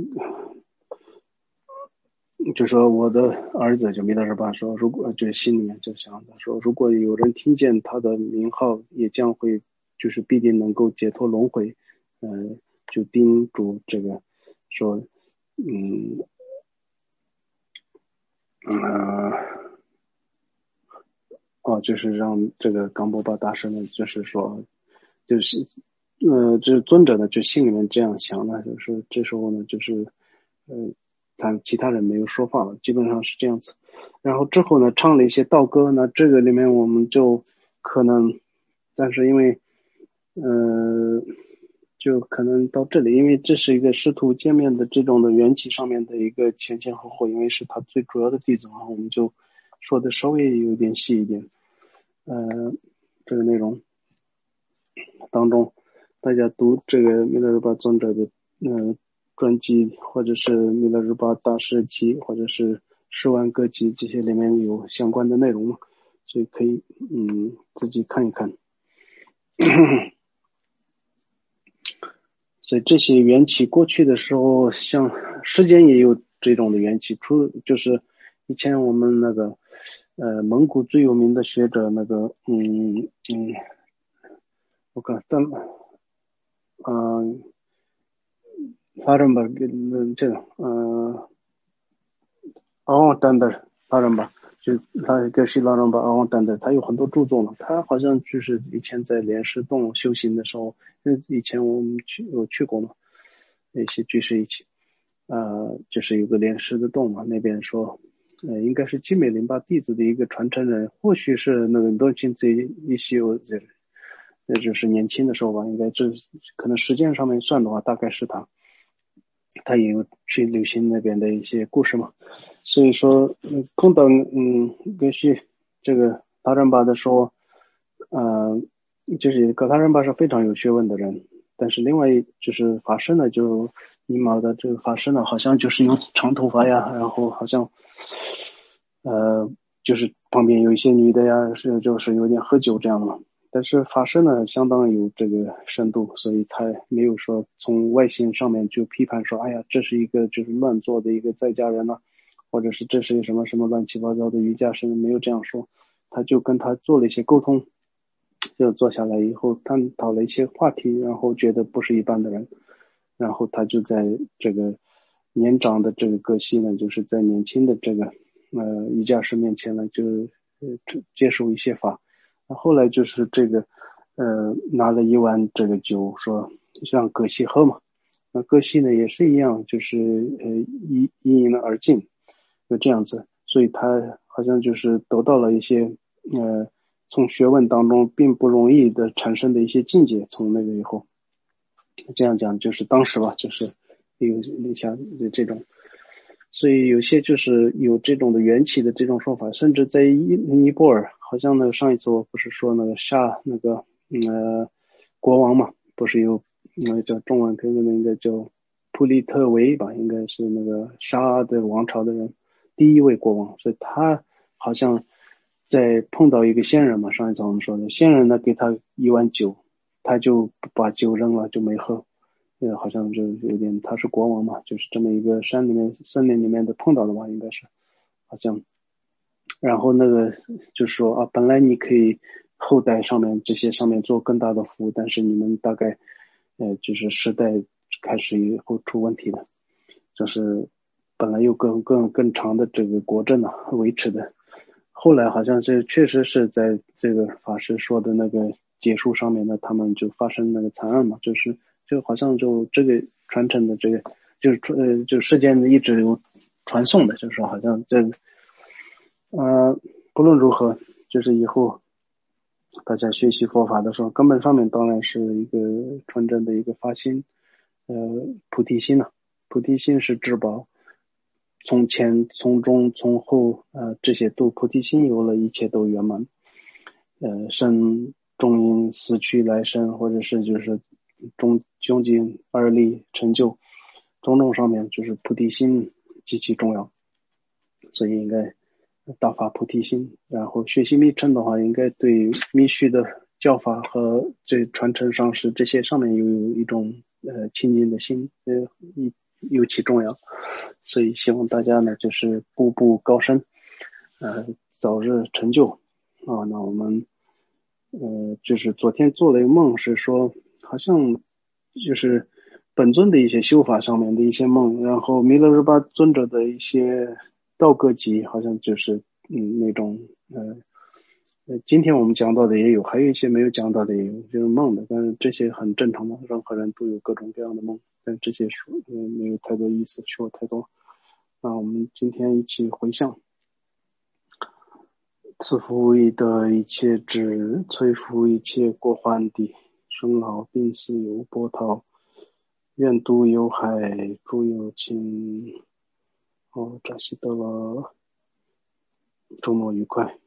就说我的儿子就弥勒日巴说，如果就心里面就想他说，如果有人听见他的名号，也将会就是必定能够解脱轮回，呃，就叮嘱这个说，嗯，呃，哦，就是让这个冈波巴大师呢，就是说，就是。呃，这尊者呢，就心里面这样想呢，就是这时候呢，就是呃，他其他人没有说话了，基本上是这样子。然后之后呢，唱了一些道歌，那这个里面我们就可能，但是因为呃，就可能到这里，因为这是一个师徒见面的这种的缘起上面的一个前前后后，因为是他最主要的弟子嘛，我们就说的稍微有点细一点。呃，这个内容当中。大家读这个弥勒日巴尊者的呃传记，或者是弥勒日巴大师集，或者是十万歌集，这些里面有相关的内容，所以可以嗯自己看一看。所以这些缘起过去的时候，像世间也有这种的缘起，出就是以前我们那个呃蒙古最有名的学者那个嗯嗯，我看但。嗯，萨仁巴跟这个呃，阿旺丹的萨仁巴，就他跟西拉仁巴阿旺丹的，他有很多著作嘛。他好像就是以前在莲师洞修行的时候，以前我们去有去过嘛，那些居士一起，呃，就是有个莲师的洞嘛，那边说，呃，应该是基美林巴弟子的一个传承人，或许是那个多钦这一些有这。那就是年轻的时候吧，应该这可能时间上面算的话，大概是他，他也有去旅行那边的一些故事嘛。所以说，嗯，碰到嗯跟去这个达仁巴的时候，呃，就是格达仁巴是非常有学问的人，但是另外就是法师呢，就尼毛的这个法师呢，好像就是有长头发呀，然后好像呃就是旁边有一些女的呀，是就是有点喝酒这样的嘛。但是法师呢，相当有这个深度，所以他没有说从外形上面就批判说，哎呀，这是一个就是乱做的一个在家人呢、啊，或者是这是什么什么乱七八糟的瑜伽师，没有这样说，他就跟他做了一些沟通，就坐下来以后探讨了一些话题，然后觉得不是一般的人，然后他就在这个年长的这个格西呢，就是在年轻的这个呃瑜伽师面前呢，就呃接受一些法。后来就是这个，呃，拿了一碗这个酒，说让葛西喝嘛。那葛西呢也是一样，就是呃一一饮而尽，就这样子。所以他好像就是得到了一些呃从学问当中并不容易的产生的一些境界。从那个以后，这样讲就是当时吧，就是有像这种。所以有些就是有这种的缘起的这种说法，甚至在尼泊尔，好像那个上一次我不是说那个沙那个呃国王嘛，不是有那个叫中文跟那个叫普利特维吧，应该是那个沙的王朝的人，第一位国王，所以他好像在碰到一个仙人嘛，上一次我们说的，仙人呢给他一碗酒，他就把酒扔了，就没喝。呃，好像就有点，他是国王嘛，就是这么一个山里面、森林里面的碰到的吧，应该是，好像。然后那个就说啊，本来你可以后代上面这些上面做更大的服务，但是你们大概呃就是时代开始以后出问题了，就是本来有更更更长的这个国政啊维持的，后来好像是确实是在这个法师说的那个结束上面呢，他们就发生那个惨案嘛，就是就好像就这个传承的这个就是呃就事件一直有传颂的，就是说好像这呃不论如何，就是以后大家学习佛法的时候，根本上面当然是一个纯正的一个发心，呃菩提心啊，菩提心是至宝。从前从中从后呃这些都菩提心有了，一切都圆满。呃生中因死去来生，或者是就是中究竟二力成就种种上面，就是菩提心极其重要，所以应该大发菩提心。然后学习密乘的话，应该对密续的教法和这传承上是这些上面有一种呃亲近的心，呃尤其重要。所以希望大家呢就是步步高升，呃早日成就啊。那我们呃就是昨天做了一个梦，是说好像就是本尊的一些修法上面的一些梦，然后弥勒日巴尊者的一些道歌集，好像就是嗯那种呃呃今天我们讲到的也有，还有一些没有讲到的也有，就是梦的，但是这些很正常的，任何人都有各种各样的梦，但这些说呃没有太多意思，说太多。那我们今天一起回向，赐福以得一切智，摧伏一切过患地，生老病死有波涛，愿度有海诸有情。哦，扎西德了，周末愉快。